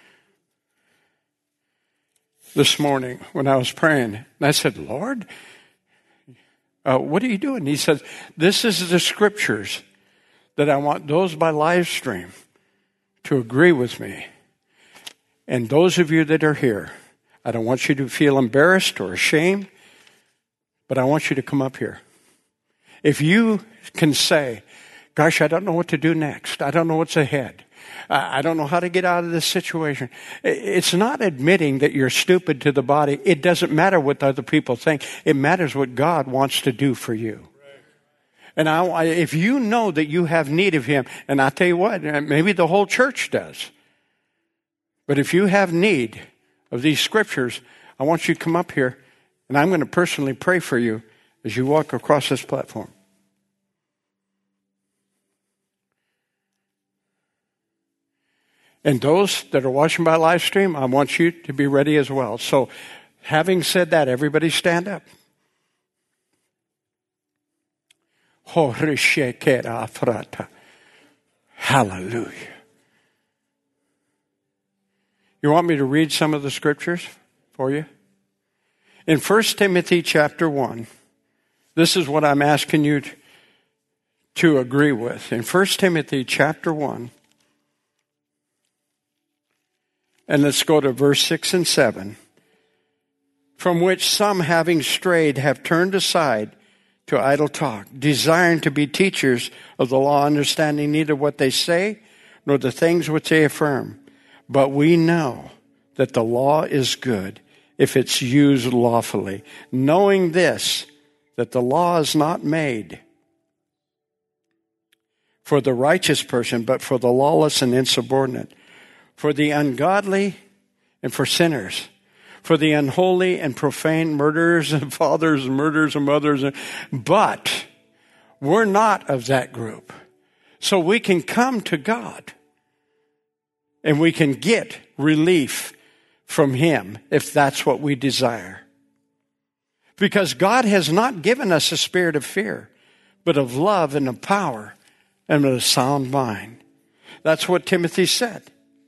this morning when I was praying. And I said, Lord, what are you doing? He said, this is the scriptures that I want those by live stream to agree with me. And those of you that are here, I don't want you to feel embarrassed or ashamed, but I want you to come up here. If you can say, gosh, I don't know what to do next. I don't know what's ahead. I don't know how to get out of this situation. It's not admitting that you're stupid to the body. It doesn't matter what other people think. It matters what God wants to do for you. And if you know that you have need of Him, and I tell you what, maybe the whole church does. But if you have need of these scriptures, I want you to come up here. And I'm going to personally pray for you as you walk across this platform. And those that are watching by live stream, I want you to be ready as well. So, having said that, everybody stand up. Hallelujah. You want me to read some of the scriptures for you? In 1 Timothy chapter 1, this is what I'm asking you to agree with. In 1 Timothy chapter 1, And let's go to verse 6 and 7. From which some, having strayed, have turned aside to idle talk, desiring to be teachers of the law, understanding neither what they say nor the things which they affirm. But we know that the law is good if it's used lawfully, knowing this, that the law is not made for the righteous person, but for the lawless and insubordinate, for the ungodly and for sinners, for the unholy and profane, murderers and fathers, and murderers and mothers. But we're not of that group. So we can come to God and we can get relief from Him if that's what we desire. Because God has not given us a spirit of fear, but of love and of power and of a sound mind. That's what Timothy said.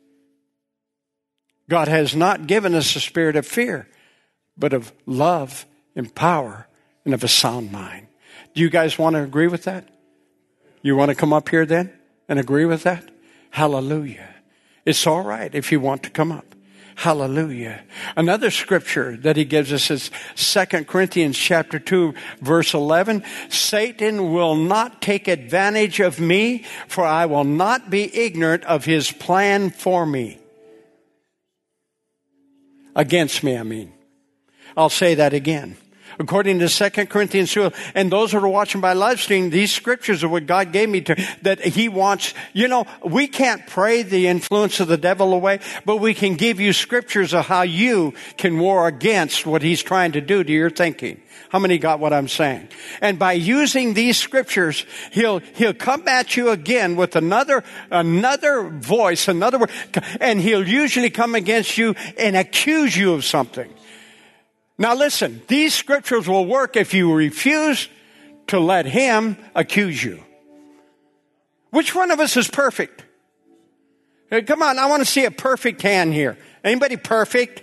God has not given us a spirit of fear, but of love and power and of a sound mind. Do you guys want to agree with that? You want to come up here then and agree with that? Hallelujah. It's all right if you want to come up. Hallelujah. Another scripture that he gives us is 2 Corinthians chapter 2, verse 11. Satan will not take advantage of me, for I will not be ignorant of his plan for me. Against me, I mean. I'll say that again. According to 2 Corinthians 2, and those who are watching by live stream, these scriptures are what God gave me that He wants. You know, we can't pray the influence of the devil away, but we can give you scriptures of how you can war against what he's trying to do to your thinking. How many got what I'm saying? And by using these scriptures, he'll come at you again with another voice, another word, and he'll usually come against you and accuse you of something. Now listen, these scriptures will work if you refuse to let him accuse you. Which one of us is perfect? Hey, come on, I want to see a perfect hand here. Anybody perfect?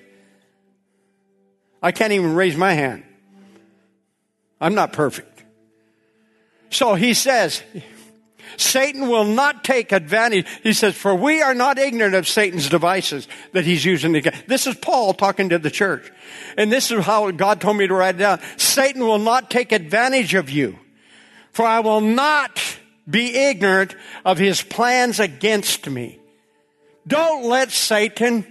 I can't even raise my hand. I'm not perfect. So he says, Satan will not take advantage. He says, for we are not ignorant of Satan's devices that he's using. This is Paul talking to the church. And this is how God told me to write it down. Satan will not take advantage of you. For I will not be ignorant of his plans against me. Don't let Satan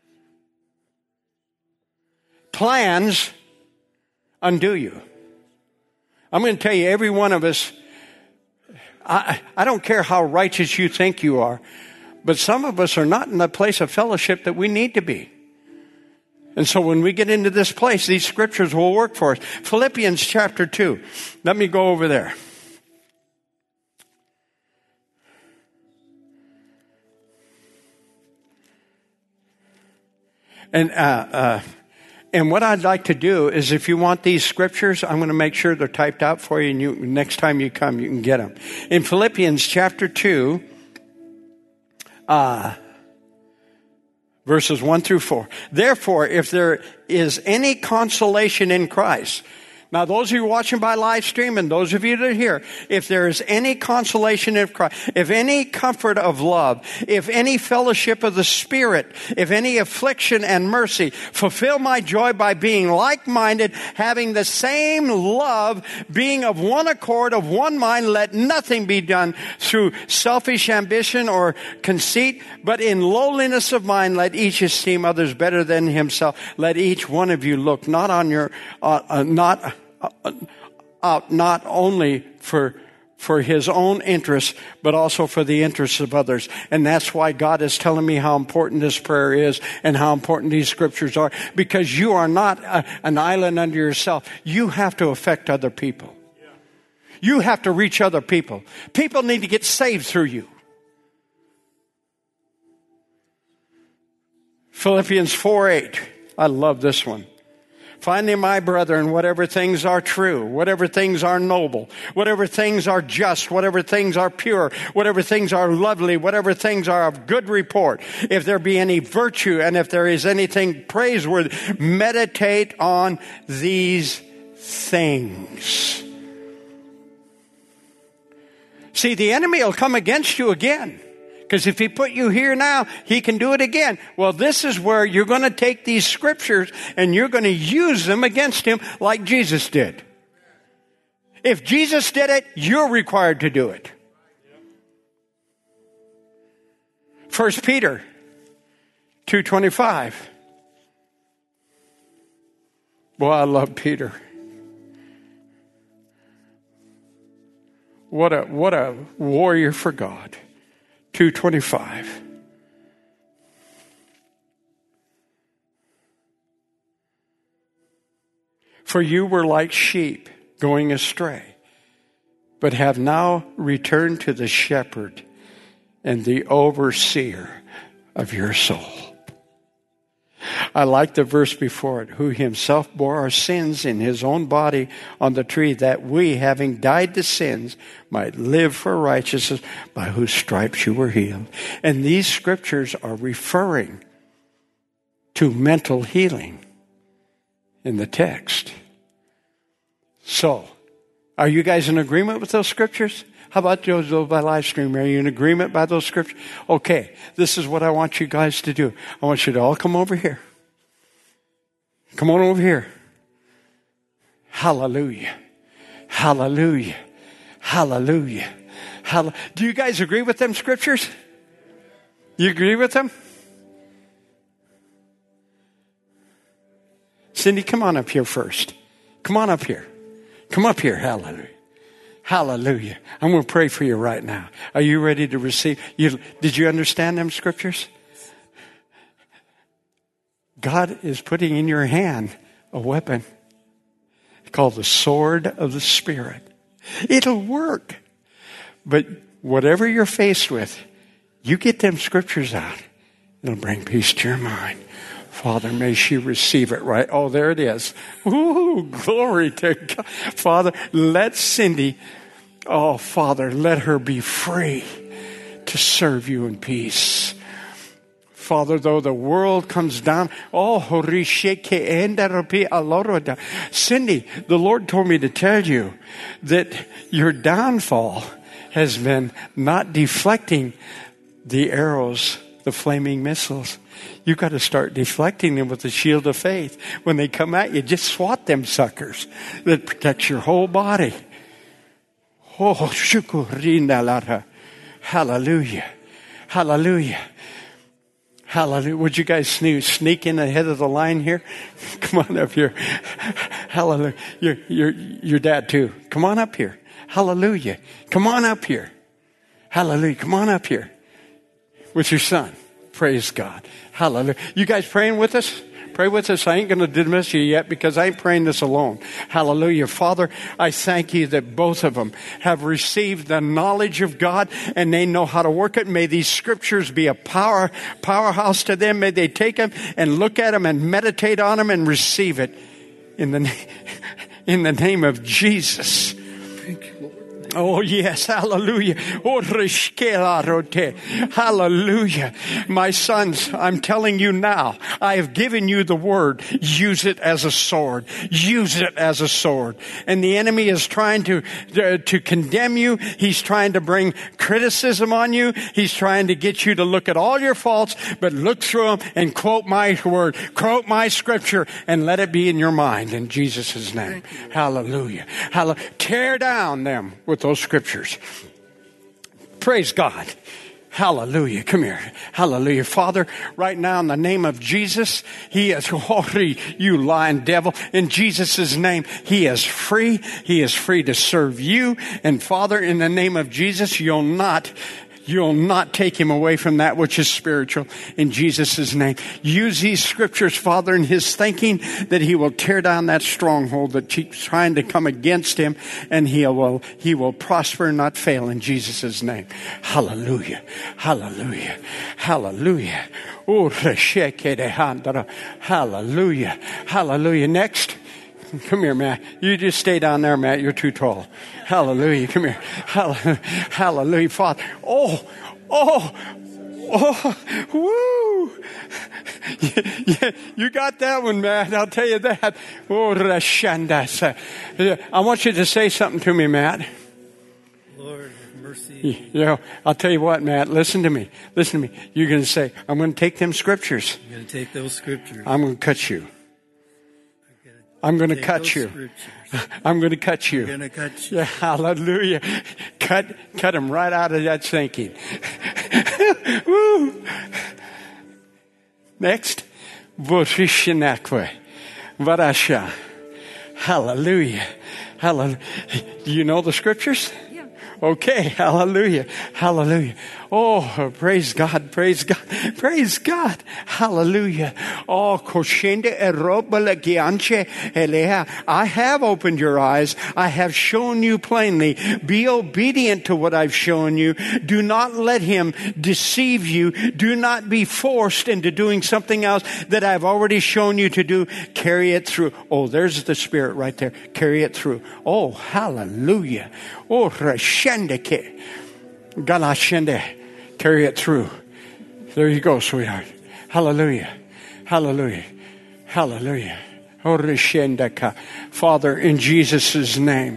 plans undo you. I'm going to tell you, every one of us, I don't care how righteous you think you are, but some of us are not in the place of fellowship that we need to be. And so when we get into this place, these scriptures will work for us. Philippians chapter 2. Let me go over there. And what I'd like to do is, if you want these scriptures, I'm going to make sure they're typed out for you, and next time you come, you can get them. In Philippians chapter 2, verses 1 through 4. Therefore, if there is any consolation in Christ, now those of you watching by live stream and those of you that are here, if there is any consolation in Christ, if any comfort of love, if any fellowship of the Spirit, if any affliction and mercy, fulfill my joy by being like-minded, having the same love, being of one accord, of one mind. Let nothing be done through selfish ambition or conceit, but in lowliness of mind, let each esteem others better than himself. Let each one of you look not on your, not only for his own interests, but also for the interests of others. And that's why God is telling me how important this prayer is and how important these scriptures are. Because you are not an island unto yourself. You have to affect other people. You have to reach other people. People need to get saved through you. Philippians 4:8. I love this one. Finally, my brethren, whatever things are true, whatever things are noble, whatever things are just, whatever things are pure, whatever things are lovely, whatever things are of good report, if there be any virtue and if there is anything praiseworthy, meditate on these things. See, the enemy will come against you again. Because if he put you here now, he can do it again. Well, this is where you're going to take these scriptures and you're going to use them against him like Jesus did. If Jesus did it, you're required to do it. 1 Peter 2:25. Boy, I love Peter. What a warrior for God. 2:25. For you were like sheep going astray, but have now returned to the shepherd and the overseer of your soul. I like the verse before it, who himself bore our sins in his own body on the tree, that we, having died to sins, might live for righteousness, by whose stripes you were healed. And these scriptures are referring to mental healing in the text. So, are you guys in agreement with those scriptures? How about those by live stream? Are you in agreement by those scriptures? Okay, this is what I want you guys to do. I want you to all come over here. Come on over here. Hallelujah. Hallelujah. Hallelujah. Do you guys agree with them scriptures? You agree with them? Cindy, come on up here first. Come on up here. Come up here. Hallelujah. Hallelujah. I'm going to pray for you right now. Are you ready to receive? Did you understand them scriptures? God is putting in your hand a weapon called the sword of the Spirit. It'll work. But whatever you're faced with, you get them scriptures out. It'll bring peace to your mind. Father, may she receive it right. Oh, there it is. Ooh, glory to God. Father, let Cindy, oh, Father, let her be free to serve you in peace. Father, though the world comes down, Cindy, the Lord told me to tell you that your downfall has been not deflecting the arrows, the flaming missiles. You've got to start deflecting them with the shield of faith. When they come at you, just swat them suckers. That protects your whole body. Oh, shukurina. Hallelujah. Hallelujah. Hallelujah. Would you guys sneak in ahead of the line here? Come on up here. Hallelujah. Your dad too. Come on up here. Hallelujah. Come on up here. Hallelujah. Come on up here. With your son. Praise God. Hallelujah. You guys praying with us? Pray with us. I ain't going to dismiss you yet because I ain't praying this alone. Hallelujah. Father, I thank you that both of them have received the knowledge of God and they know how to work it. May these scriptures be a powerhouse to them. May they take them and look at them and meditate on them and receive it in the name of Jesus. Thank you, Lord. Oh, yes. Hallelujah. Hallelujah. My sons, I'm telling you now, I have given you the word. Use it as a sword. Use it as a sword. And the enemy is trying to condemn you. He's trying to bring criticism on you. He's trying to get you to look at all your faults, but look through them and quote my word, quote my scripture, and let it be in your mind in Jesus' name. Hallelujah. Hallelujah. Tear down them with those scriptures. Praise God. Hallelujah. Come here. Hallelujah. Father, right now in the name of Jesus, he is, you lying devil, in Jesus' name, he is free. He is free to serve you. And Father, in the name of Jesus, you'll not take him away from that which is spiritual in Jesus' name. Use these scriptures, Father, in his thinking that he will tear down that stronghold that keeps trying to come against him, and he will prosper and not fail in Jesus' name. Hallelujah. Hallelujah. Hallelujah. Hallelujah. Hallelujah. Next. Come here, Matt. You just stay down there, Matt. You're too tall. Hallelujah. Come here. Hallelujah, Father. Oh, woo. Yeah, you got that one, Matt. I'll tell you that. Oh, Rashandas. I want you to say something to me, Matt. Lord, have mercy. You know, I'll tell you what, Matt, listen to me. Listen to me. You're going to say, I'm going to take them scriptures. I'm going to take those scriptures. I'm going to cut you. I'm going to cut you. I'm going to cut you. I'm going to cut you. Yeah, hallelujah. Cut them right out of that thinking. Woo. Next. Vorushinakwe. Varasha. Hallelujah. Hallelujah. Do you know the scriptures? Yeah. Okay. Hallelujah. Hallelujah. Oh, praise God. Praise God. Praise God. Hallelujah. Oh, koshende erobala gianche elea. I have opened your eyes. I have shown you plainly. Be obedient to what I've shown you. Do not let him deceive you. Do not be forced into doing something else that I've already shown you to do. Carry it through. Oh, there's the Spirit right there. Carry it through. Oh, hallelujah. Oh, rashendeke. Galashende. Carry it through. There you go, sweetheart. Hallelujah. Hallelujah. Hallelujah. Orishendaka. Father, in Jesus' name.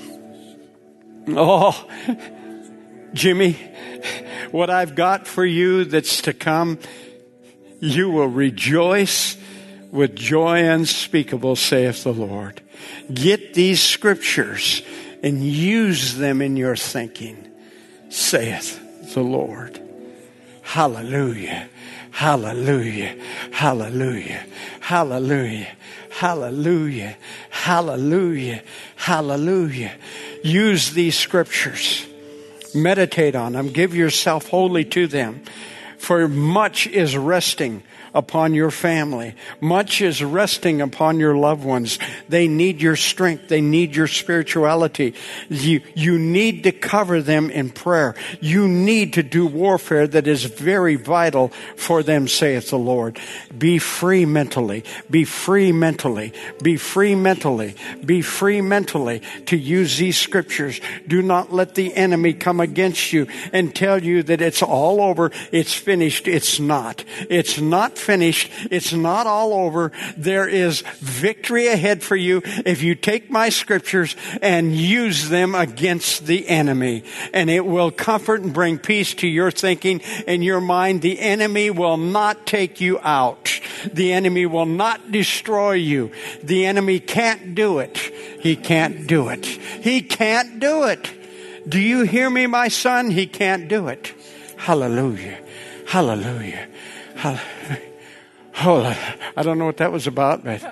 Oh, Jimmy, what I've got for you that's to come, you will rejoice with joy unspeakable, saith the Lord. Get these scriptures and use them in your thinking, saith the Lord. Hallelujah. Hallelujah. Hallelujah. Hallelujah. Hallelujah. Hallelujah. Hallelujah. Use these scriptures. Meditate on them. Give yourself wholly to them. For much is resting upon your family. Much is resting upon your loved ones. They need your strength. They need your spirituality. You need to cover them in prayer. You need to do warfare that is very vital for them, saith the Lord. Be free mentally. Be free mentally. Be free mentally. Be free mentally to use these scriptures. Do not let the enemy come against you and tell you that it's all over. It's finished. It's not. It's not finished. It's not all over. There is victory ahead for you if you take my scriptures and use them against the enemy. And it will comfort and bring peace to your thinking and your mind. The enemy will not take you out. The enemy will not destroy you. The enemy can't do it. He can't do it. He can't do it. Do you hear me, my son? He can't do it. Hallelujah. Hallelujah. Hallelujah. Oh, I don't know what that was about, but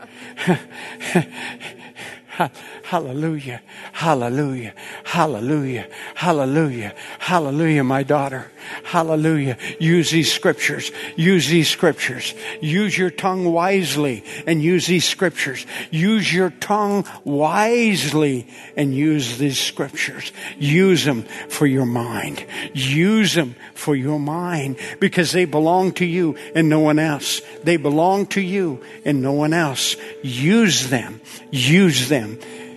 hallelujah, hallelujah, hallelujah, hallelujah, hallelujah, my daughter. Hallelujah. Use these scriptures. Use these scriptures. Use your tongue wisely and use these scriptures. Use your tongue wisely and use these scriptures. Use them for your mind. Use them for your mind because they belong to you and no one else. They belong to you and no one else. Use them. Use them.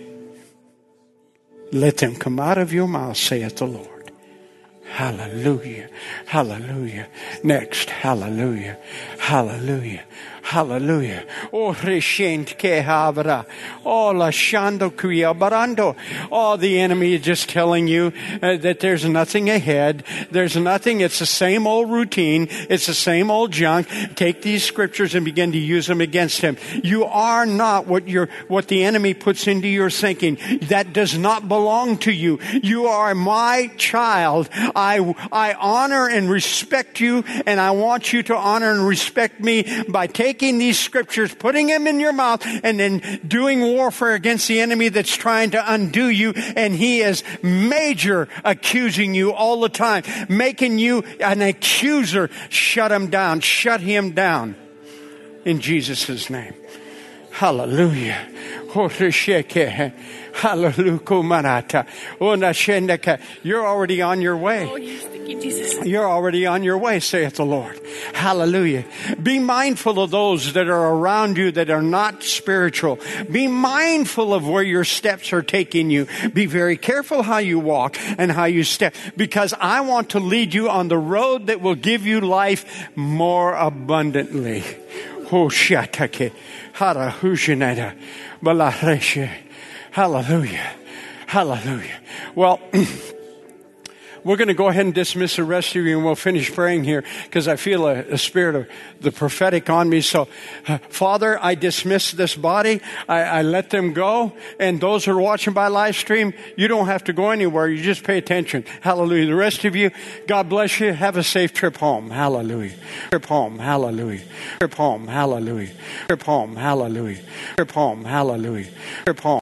Let them come out of your mouth, saith the Lord. Hallelujah. Hallelujah. Next. Hallelujah. Hallelujah. Hallelujah. Oh, reshent ke havra. Oh, la shando kuya barando. Oh, the enemy is just telling you that there's nothing ahead. There's nothing. It's the same old routine. It's the same old junk. Take these scriptures and begin to use them against him. You are not what the enemy puts into your thinking. That does not belong to you. You are my child. I honor and respect you, and I want you to honor and respect me by taking these scriptures, putting them in your mouth, and then doing warfare against the enemy that's trying to undo you. And he is major accusing you all the time, making you an accuser. Shut him down. Shut him down. In Jesus' name. Hallelujah. Hallelujah. You're already on your way. Oh, yes, thank you, Jesus. You're already on your way, saith the Lord. Hallelujah. Be mindful of those that are around you that are not spiritual. Be mindful of where your steps are taking you. Be very careful how you walk and how you step, because I want to lead you on the road that will give you life more abundantly. Hallelujah. Hallelujah. Well, we're going to go ahead and dismiss the rest of you, and we'll finish praying here because I feel a spirit of the prophetic on me. So, Father, I dismiss this body. I let them go. And those who are watching by live stream, you don't have to go anywhere. You just pay attention. Hallelujah. The rest of you, God bless you. Have a safe trip home. Hallelujah. Trip home. Hallelujah. Trip home. Hallelujah. Trip home. Hallelujah. Trip home. Hallelujah. Trip home.